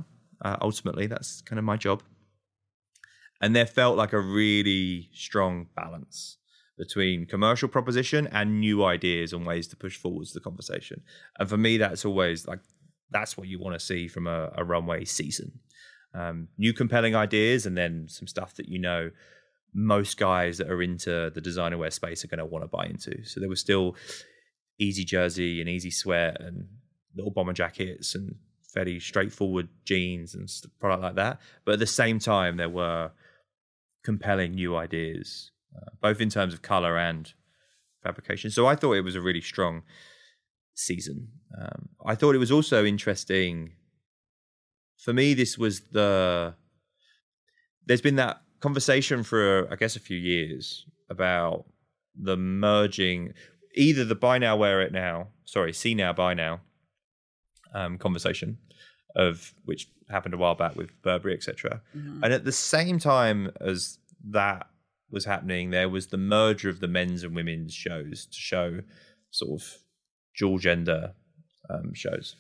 Uh, ultimately, that's kind of my job. And there felt like a really strong balance between commercial proposition and new ideas and ways to push forwards the conversation. And for me, that's always like, that's what you want to see from a, a runway season. Um, new compelling ideas, and then some stuff that you know most guys that are into the designer wear space are going to want to buy into. So there was still easy jersey and easy sweat and little bomber jackets and fairly straightforward jeans and stuff, product like that. But at the same time, there were compelling new ideas, uh, both in terms of color and fabrication. So I thought it was a really strong season. Um, I thought it was also interesting. For me, this was the, there's been that conversation for, I guess, a few years about the merging, either the buy now, wear it now, sorry, see now, buy now um, conversation, of which happened a while back with Burberry, et cetera. Mm-hmm. And at the same time as that was happening, there was the merger of the men's and women's shows to show sort of dual gender um, shows.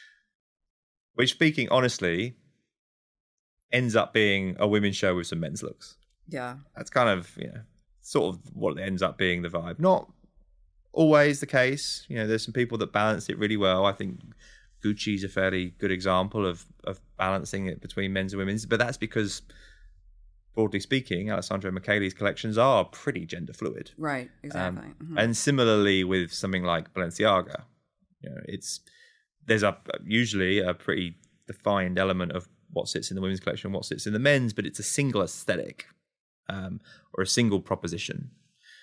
Which, speaking honestly, ends up being a women's show with some men's looks. Yeah. That's kind of, you know, sort of what ends up being the vibe. Not always the case. You know, there's some people that balance it really well. I think Gucci's a fairly good example of, of balancing it between men's and women's. But that's because, broadly speaking, Alessandro Michele's collections are pretty gender fluid. Right, exactly. Um, mm-hmm. And similarly with something like Balenciaga, you know, it's there's a usually a pretty defined element of what sits in the women's collection and what sits in the men's, but it's a single aesthetic um, or a single proposition.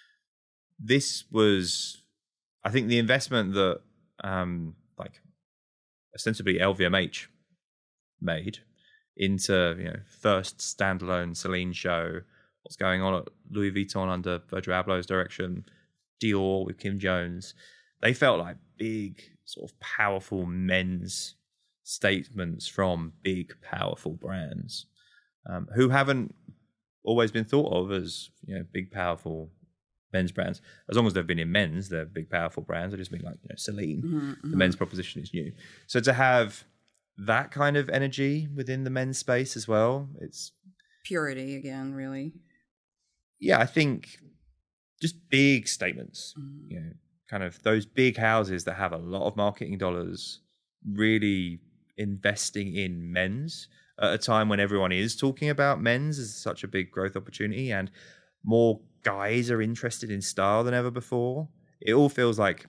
This was, I think, the investment that um, like ostensibly L V M H made into, you know, first standalone Celine show, what's going on at Louis Vuitton under Virgil Abloh's direction, Dior with Kim Jones. They felt like big, sort of powerful men's statements from big, powerful brands um, who haven't always been thought of as, you know, big, powerful men's brands. As long as they've been in men's, they're big, powerful brands. I just mean like, you know, Celine. Mm-hmm, the mm-hmm. men's proposition is new. So to have that kind of energy within the men's space as well, it's purity again, really. Yeah, I think just big statements, mm-hmm. you know, kind of those big houses that have a lot of marketing dollars really investing in men's at a time when everyone is talking about men's as such a big growth opportunity and more guys are interested in style than ever before. It all feels like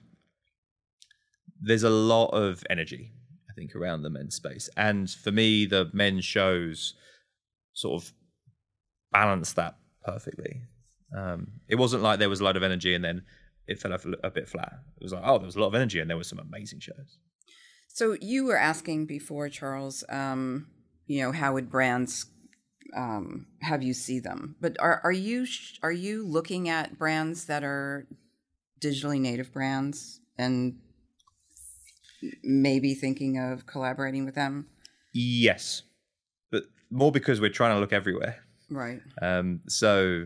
there's a lot of energy, I think, around the men's space. And for me, the men's shows sort of balance that perfectly. Um, it wasn't like there was a lot of energy and then it fell off a bit flat. It was like, oh, there was a lot of energy and there were some amazing shows. So you were asking before, Charles, um, you know, how would brands um, have you see them? But are are you are you looking at brands that are digitally native brands and maybe thinking of collaborating with them? Yes, but more because we're trying to look everywhere. Right. Um, so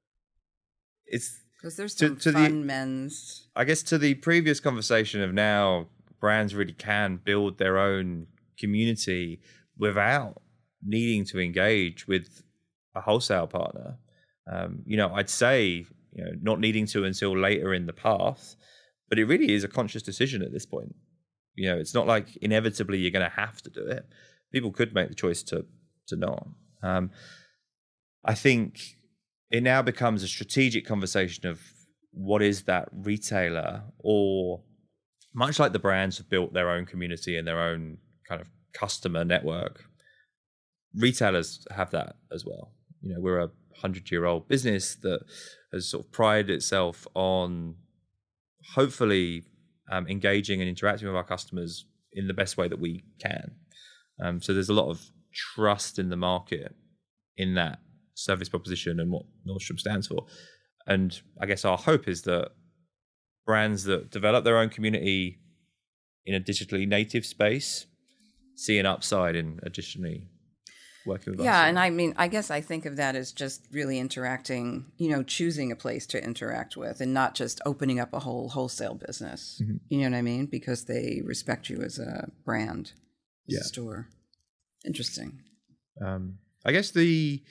it's because there's some to, to fun the, men's. I guess to the previous conversation of now brands really can build their own community without needing to engage with a wholesale partner. Um, you know, I'd say, you know, not needing to until later in the path, but it really is a conscious decision at this point. You know, it's not like inevitably you're going to have to do it. People could make the choice to to not. Um, I think it now becomes a strategic conversation of what is that retailer, or much like the brands have built their own community and their own kind of customer network, retailers have that as well. You know, we're a hundred-year-old business that has sort of prided itself on hopefully um, engaging and interacting with our customers in the best way that we can. Um, so there's a lot of trust in the market in that service proposition and what Nordstrom stands for. And I guess our hope is that brands that develop their own community in a digitally native space see an upside in additionally working with us. Yeah, and I mean, I guess I think of that as just really interacting, you know, choosing a place to interact with and not just opening up a whole wholesale business. Mm-hmm. You know what I mean? Because they respect you as a brand, as yeah. a store. Interesting. Um, I guess the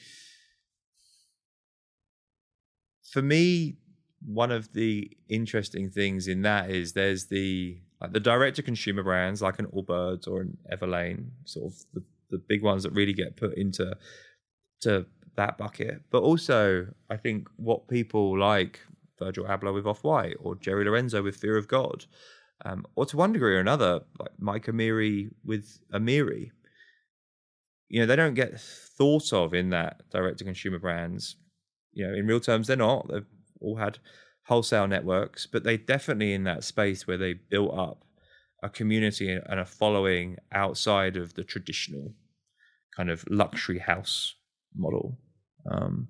for me, one of the interesting things in that is there's the like the direct to consumer brands like an Allbirds or an Everlane, sort of the, the big ones that really get put into to that bucket. But also, I think what people like Virgil Abloh with Off-White or Jerry Lorenzo with Fear of God, um, or to one degree or another, like Mike Amiri with Amiri, you know, they don't get thought of in that direct to consumer brands. You know, in real terms, they're not. They've all had wholesale networks, but they definitely in that space where they built up a community and a following outside of the traditional kind of luxury house model. Um,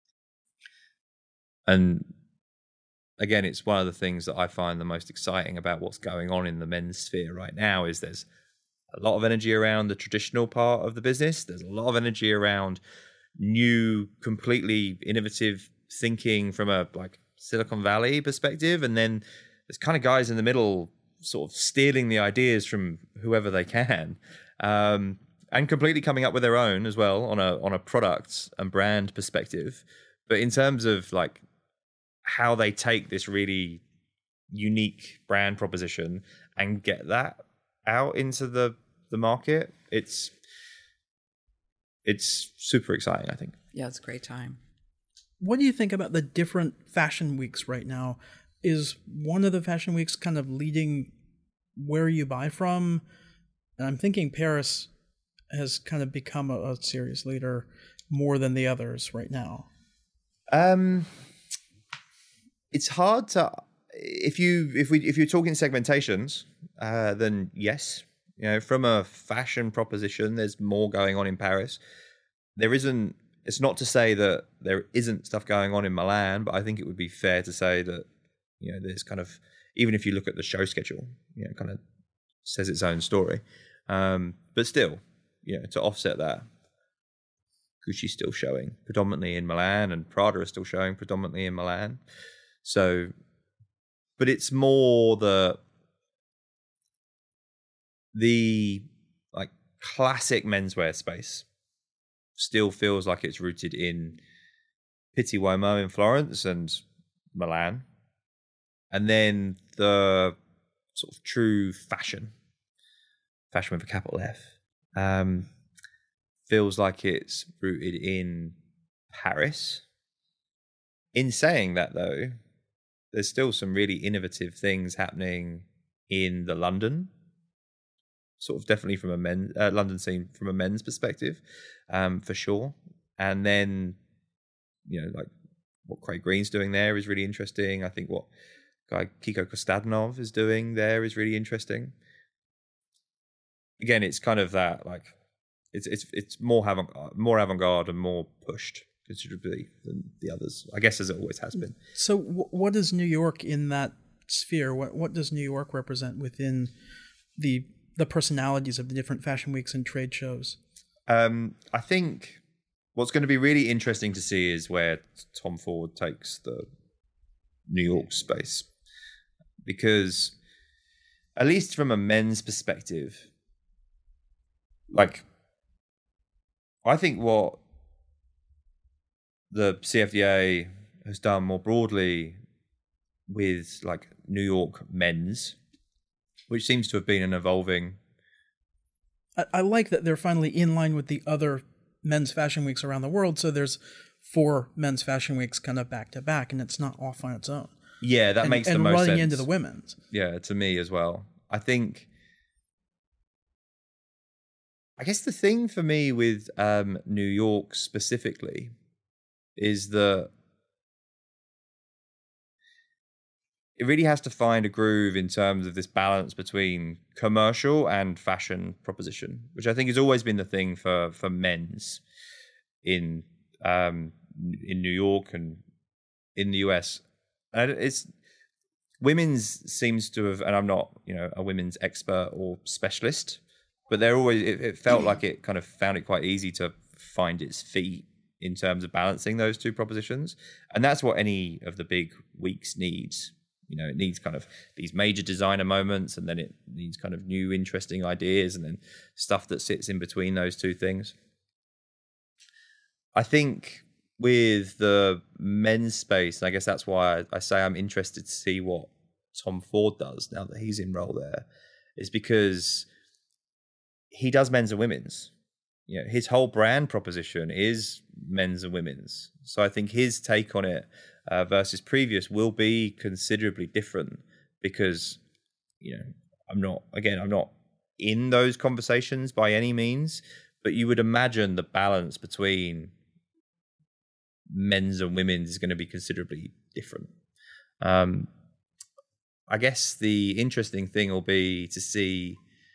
and again, it's one of the things that I find the most exciting about what's going on in the men's sphere right now is there's a lot of energy around the traditional part of the business. There's a lot of energy around new, completely innovative thinking from a like Silicon Valley perspective. And then there's kind of guys in the middle sort of stealing the ideas from whoever they can. Um, and completely coming up with their own as well on a on a product and brand perspective. But in terms of like how they take this really unique brand proposition and get that out into the the market, it's it's super exciting, I think. Yeah, it's a great time. What do you think about the different fashion weeks right now? Is one of the fashion weeks kind of leading where you buy from? And I'm thinking Paris has kind of become a, a serious leader more than the others right now. Um, it's hard to if you if we if you're talking segmentations, uh, then yes, you know, from a fashion proposition, there's more going on in Paris. There isn't. It's not to say that there isn't stuff going on in Milan, but I think it would be fair to say that, you know, there's kind of, even if you look at the show schedule, you know, kind of says its own story. Um, but still, you know, to offset that, Gucci's still showing predominantly in Milan and Prada is still showing predominantly in Milan. So, but it's more the, the like classic menswear space still feels like it's rooted in Pitti Uomo in Florence and Milan. And then the sort of true fashion, fashion with a capital F, um, feels like it's rooted in Paris. In saying that, though, there's still some really innovative things happening in the London, sort of definitely from a men uh, London scene from a men's perspective, um, for sure. And then, you know, like what Craig Green's doing there is really interesting. I think what guy Kiko Kostadinov is doing there is really interesting. Again, it's kind of that like it's it's it's more avant more avant-garde and more pushed considerably than the others, I guess, as it always has been. So, w- what is New York in that sphere? What what does New York represent within the the personalities of the different fashion weeks and trade shows? Um, I think what's going to be really interesting to see is where Tom Ford takes the New York space, because at least from a men's perspective, like I think what the C F D A has done more broadly with like New York men's, which seems to have been an evolving. I, I like that they're finally in line with the other men's fashion weeks around the world. So there's four men's fashion weeks kind of back to back, and it's not off on its own. Yeah, that and, makes and the most running sense. into the women's. Yeah, to me as well. I think. I guess the thing for me with um, New York specifically is that it really has to find a groove in terms of this balance between commercial and fashion proposition, which I think has always been the thing for, for men's in um, in New York and in the U S. And it's women's seems to have, and I'm not, you know, a women's expert or specialist, but they're always. It, it felt like it kind of found it quite easy to find its feet in terms of balancing those two propositions, and that's what any of the big weeks needs. You know, it needs kind of these major designer moments, and then it needs kind of new, interesting ideas, and then stuff that sits in between those two things. I think with the men's space, and I guess that's why I, I say I'm interested to see what Tom Ford does now that he's in role there, is because he does men's and women's. You know, his whole brand proposition is men's and women's. So I think his take on it uh, versus previous will be considerably different, because, you know, I'm not, again, I'm not in those conversations by any means, but you would imagine the balance between men's and women's is going to be considerably different. Um, I guess the interesting thing will be to see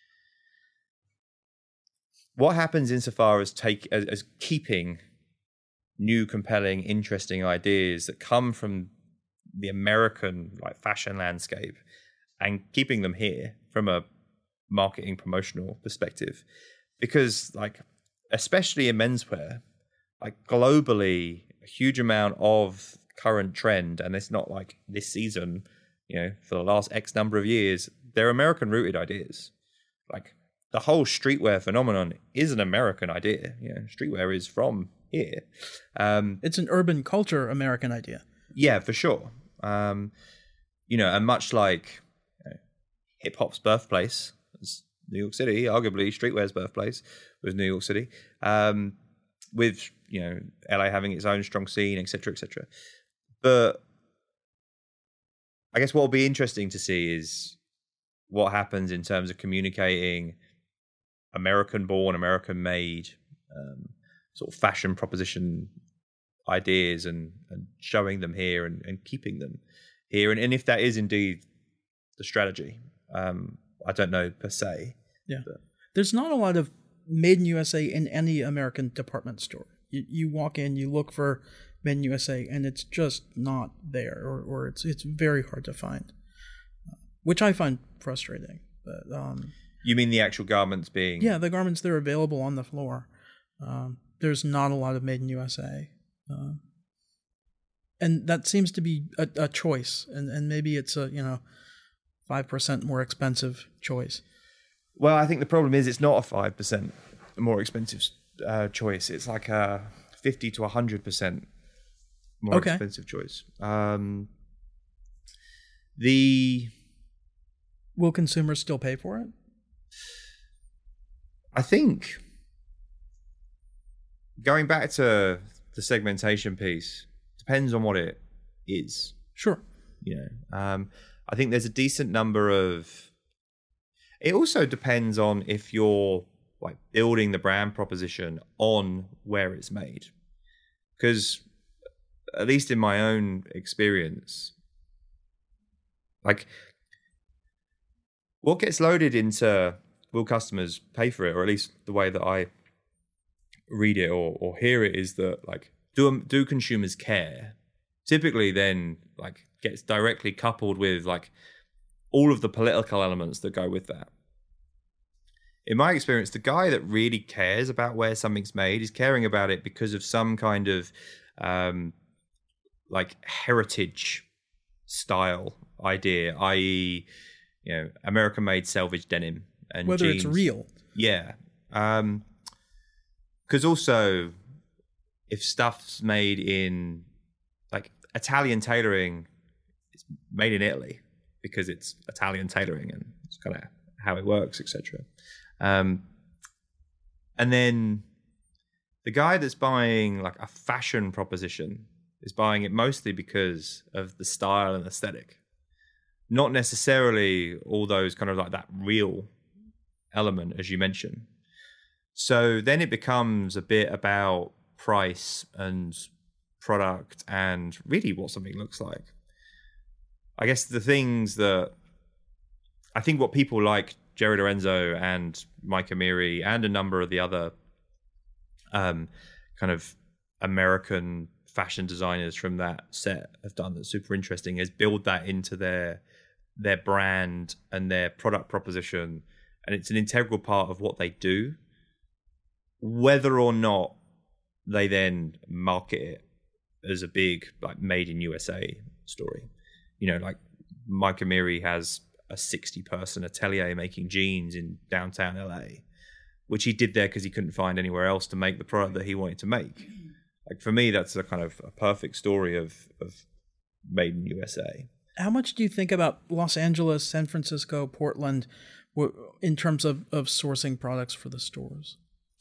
what happens insofar as take as, as keeping new, compelling, interesting ideas that come from the American like fashion landscape and keeping them here from a marketing promotional perspective. Because like, especially in menswear, like globally, a huge amount of current trend, and it's not like this season, you know, for the last X number of years, they're American rooted ideas. Like the whole streetwear phenomenon is an American idea. You know, streetwear is from here. Um, it's an urban culture American idea. Yeah, for sure. Um, you know, and much like you know, hip hop's birthplace was New York City, arguably streetwear's birthplace was New York City. Um, with, you know, L A having its own strong scene, et cetera, et cetera. But I guess what will be interesting to see is what happens in terms of communicating American-born, American-made um, sort of fashion proposition ideas and, and showing them here and, and keeping them here. And, and if that is indeed the strategy, um, I don't know per se. Yeah. But. There's not a lot of Made in U S A in any American department store. You, you walk in, you look for Made in U S A, and it's just not there, or, or it's it's very hard to find, which I find frustrating. But um, you mean the actual garments being? Yeah, the garments that are available on the floor. Um, there's not a lot of Made in U S A, uh, and that seems to be a, a choice, and, and maybe it's a you know five percent more expensive choice. Well, I think the problem is it's not a five percent more expensive uh, choice. It's like a fifty to one hundred percent more okay. expensive choice. Um, the Will consumers still pay for it? I think going back to the segmentation piece, depends on what it is. Sure. You know, um, I think there's a decent number of. It also depends on if you're like building the brand proposition on where it's made, because at least in my own experience, like what gets loaded into will customers pay for it, or at least the way that I read it or, or hear it is that like do do consumers care? Typically, then like gets directly coupled with like all of the political elements that go with that. In my experience, the guy that really cares about where something's made is caring about it because of some kind of um, like heritage style idea, that is, you know, American-made selvage denim and whether jeans. It's real. Yeah. Um, because also, if stuff's made in like Italian tailoring, it's made in Italy because it's Italian tailoring and it's kind of how it works, et cetera. Um, and then the guy that's buying like a fashion proposition is buying it mostly because of the style and aesthetic, not necessarily all those kind of like that real element, as you mentioned. So then it becomes a bit about price and product and really what something looks like. I guess the things that I think what people like Jerry Lorenzo and Mike Amiri and a number of the other um, kind of American fashion designers from that set have done that's super interesting is build that into their their brand and their product proposition, and it's an integral part of what they do, whether or not they then market it as a big like made in U S A story. You know, like Mike Amiri has a sixty person atelier making jeans in downtown L A, which he did there because he couldn't find anywhere else to make the product that he wanted to make. Like for me, that's a kind of a perfect story of, of made in U S A. How much do you think about Los Angeles, San Francisco, Portland in terms of, of sourcing products for the stores?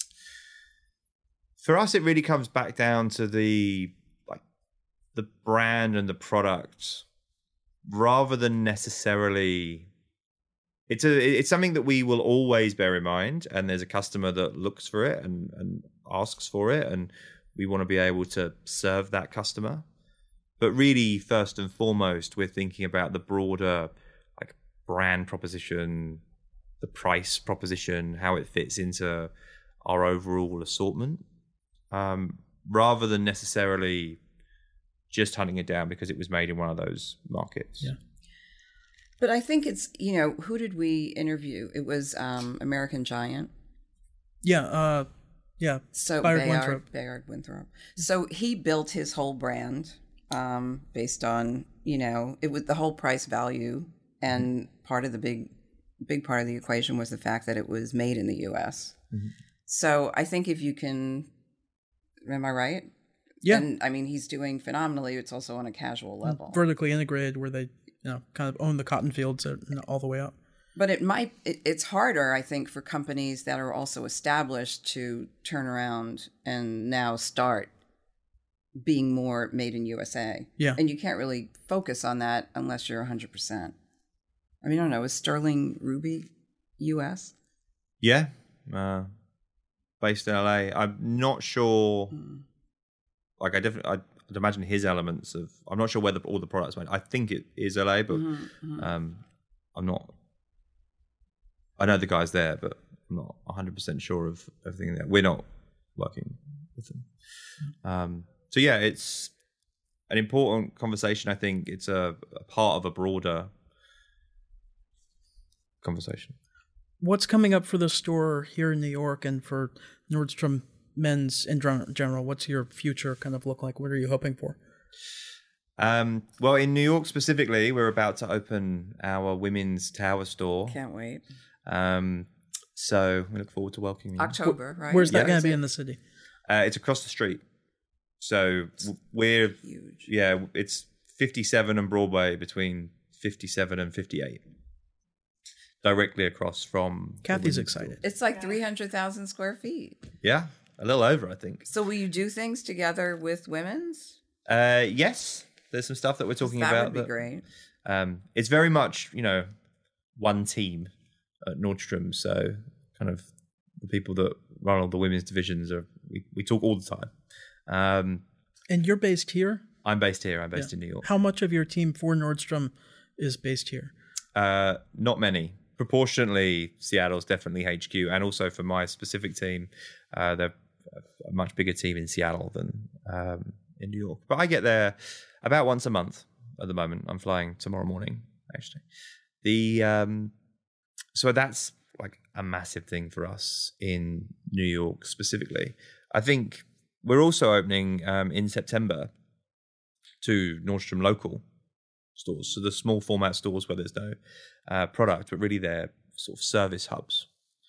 For us, it really comes back down to the like the brand and the product, rather than necessarily. It's a it's something that we will always bear in mind, and there's a customer that looks for it and, and asks for it, and we want to be able to serve that customer. But really, first and foremost, we're thinking about the broader like brand proposition, the price proposition, how it fits into our overall assortment, um, rather than necessarily just hunting it down because it was made in one of those markets. Yeah. But I think it's, you know, who did we interview? It was um, American Giant. Yeah, uh, yeah. So Bayard Bayard Winthrop. Bayard Winthrop. So he built his whole brand um, based on, you know, it was the whole price value, and part of the big, big part of the equation was the fact that it was made in the U S. Mm-hmm. So I think if you can, am I right? Yeah. And I mean, he's doing phenomenally. It's also on a casual level. Vertically integrated, where they, you know, kind of own the cotton fields all the way up. But it might, it, it's harder, I think, for companies that are also established to turn around and now start being more made in U S A. Yeah. And you can't really focus on that unless you're one hundred percent. I mean, I don't know, is Sterling Ruby U S? Yeah. Uh, based in L A. I'm not sure. Mm. Like, I definitely, I'd imagine his elements of, I'm not sure where the, all the products went. I think it is L A, but mm-hmm, mm-hmm. Um, I'm not, I know the guys there, but I'm not one hundred percent sure of everything there. We're not working with them. Um, so yeah, it's an important conversation. I think it's a, a part of a broader conversation. What's coming up for the store here in New York and for Nordstrom Men's in general? What's your future kind of look like? What are you hoping for? Um, well, in New York specifically, we're about to open our women's tower store. Can't wait. Um, so we look forward to welcoming you. October, right? Where's that yeah, going to be in the city? Uh, it's across the street. So we're huge. Yeah, it's fifty-seven and Broadway, between fifty-seven and fifty-eight. Directly across from. Kathy's excited. It's like three hundred thousand square feet. Yeah, a little over, I think. So will you do things together with women's? Uh, yes, there's some stuff that we're talking that about. That would be that, great. Um, it's very much, you know, one team at Nordstrom. So kind of the people that run all the women's divisions are, we, we talk all the time. Um, and you're based here? I'm based here. I'm based yeah. in New York. How much of your team for Nordstrom is based here? Uh, not many. Proportionately, Seattle's definitely H Q, and also for my specific team, uh, they're a much bigger team in Seattle than um, in New York. But I get there about once a month at the moment. I'm flying tomorrow morning, actually. The um, so that's like a massive thing for us in New York specifically. I think we're also opening um, in September to Nordstrom local stores, so the small format stores where there's no uh, product, but really they're sort of service hubs.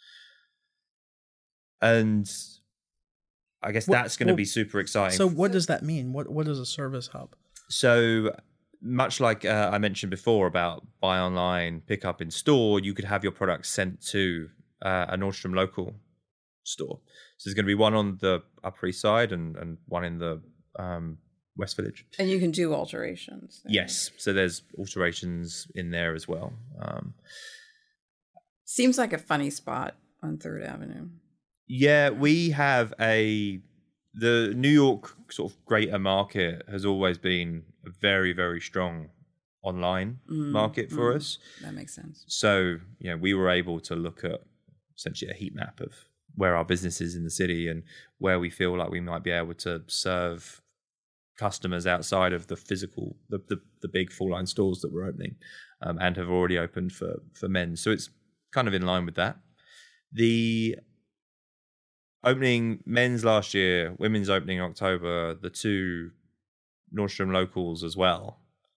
And I guess well, that's going to well, be super exciting. So what does that mean? What What is a service hub? So much like uh, I mentioned before about buy online, pick up in store, you could have your products sent to uh, a Nordstrom local store. So there's going to be one on the Upper East Side and, and one in the um, West Village. And you can do alterations. There. Yes. So there's alterations in there as well. Um, Seems like a funny spot on Third Avenue. Yeah, we have a... The New York sort of greater market has always been a very, very strong online mm, market for mm, us. That makes sense. So, you know, we were able to look at essentially a heat map of where our business is in the city and where we feel like we might be able to serve customers outside of the physical, the the, the big full line stores that we're opening um, and have already opened for, for men. So it's kind of in line with that. The opening men's last year, women's opening in October, the two Nordstrom locals as well.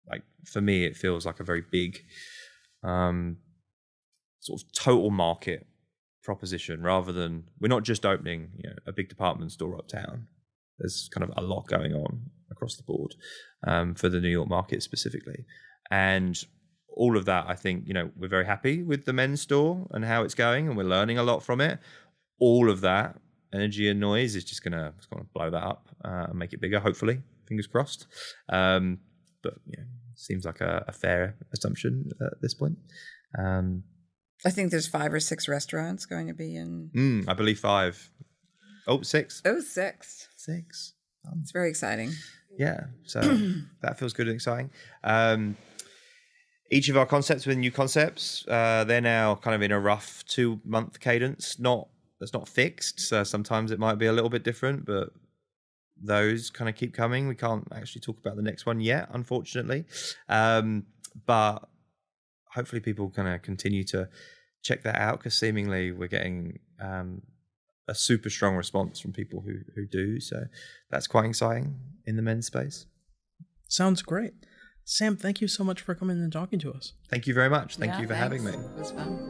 like for me, it feels like a very big um, sort of total market proposition rather than we're not just opening you know, a big department store uptown. There's kind of a lot going on across the board um, for the New York market specifically. And all of that, I think, you know, we're very happy with the men's store and how it's going, and we're learning a lot from it. All of that energy and noise is just going to blow that up uh, and make it bigger, hopefully. Fingers crossed. Um, but, you know, seems like a, a fair assumption at this point. Um, I think there's five or six restaurants going to be in. Mm, I believe five. Oh, six. Oh, six. Six. Um, it's very exciting. Yeah. So that feels good and exciting. Um, each of our concepts with new concepts, uh, they're now kind of in a rough two month cadence. Not that's not fixed. So sometimes it might be a little bit different, but those kind of keep coming. We can't actually talk about the next one yet, unfortunately. Um, but hopefully people kind of continue to check that out, because seemingly we're getting um, a super strong response from people who who do. So that's quite exciting in the men's space. Sounds great. Sam, thank you so much for coming and talking to us. Thank you very much. Thank yeah, you for thanks. having me. It was fun.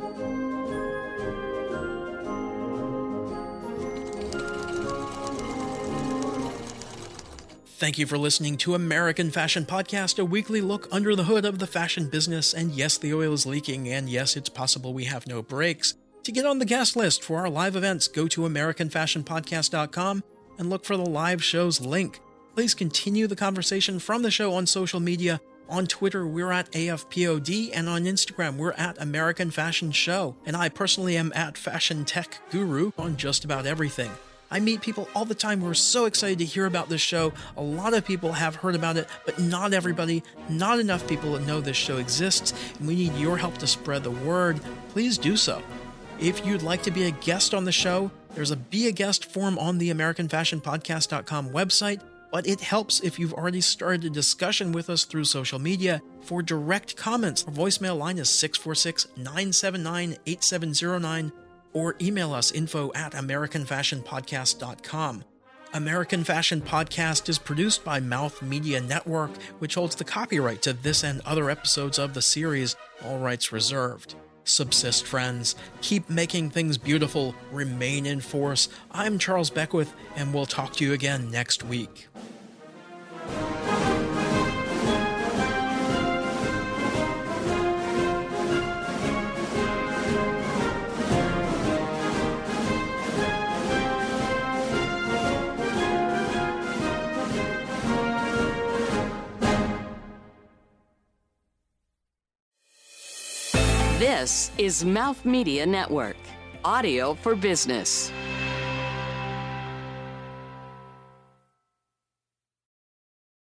Thank you for listening to American Fashion Podcast, a weekly look under the hood of the fashion business. And yes, the oil is leaking, and yes, it's possible we have no breaks. To get on the guest list for our live events, go to american fashion podcast dot com and look for the live shows link. Please continue the conversation from the show on social media. On Twitter, we're at A F P O D, and on Instagram, we're at American Fashion Show. And I personally am at Fashion Tech Guru on just about everything. I meet people all the time who are so excited to hear about this show. A lot of people have heard about it, but not everybody, not enough people know this show exists, and we need your help to spread the word. Please do so. If you'd like to be a guest on the show, there's a Be a Guest form on the american fashion podcast dot com website, but it helps if you've already started a discussion with us through social media. For direct comments, our voicemail line is six four six, nine seven nine, eight seven zero nine, or email us info at american fashion podcast dot com. American Fashion Podcast is produced by Mouth Media Network, which holds the copyright to this and other episodes of the series, all rights reserved. Subsist, friends. Keep making things beautiful. Remain in force. I'm Charles Beckwith, and we'll talk to you again next week. This is Mouth Media Network, audio for business.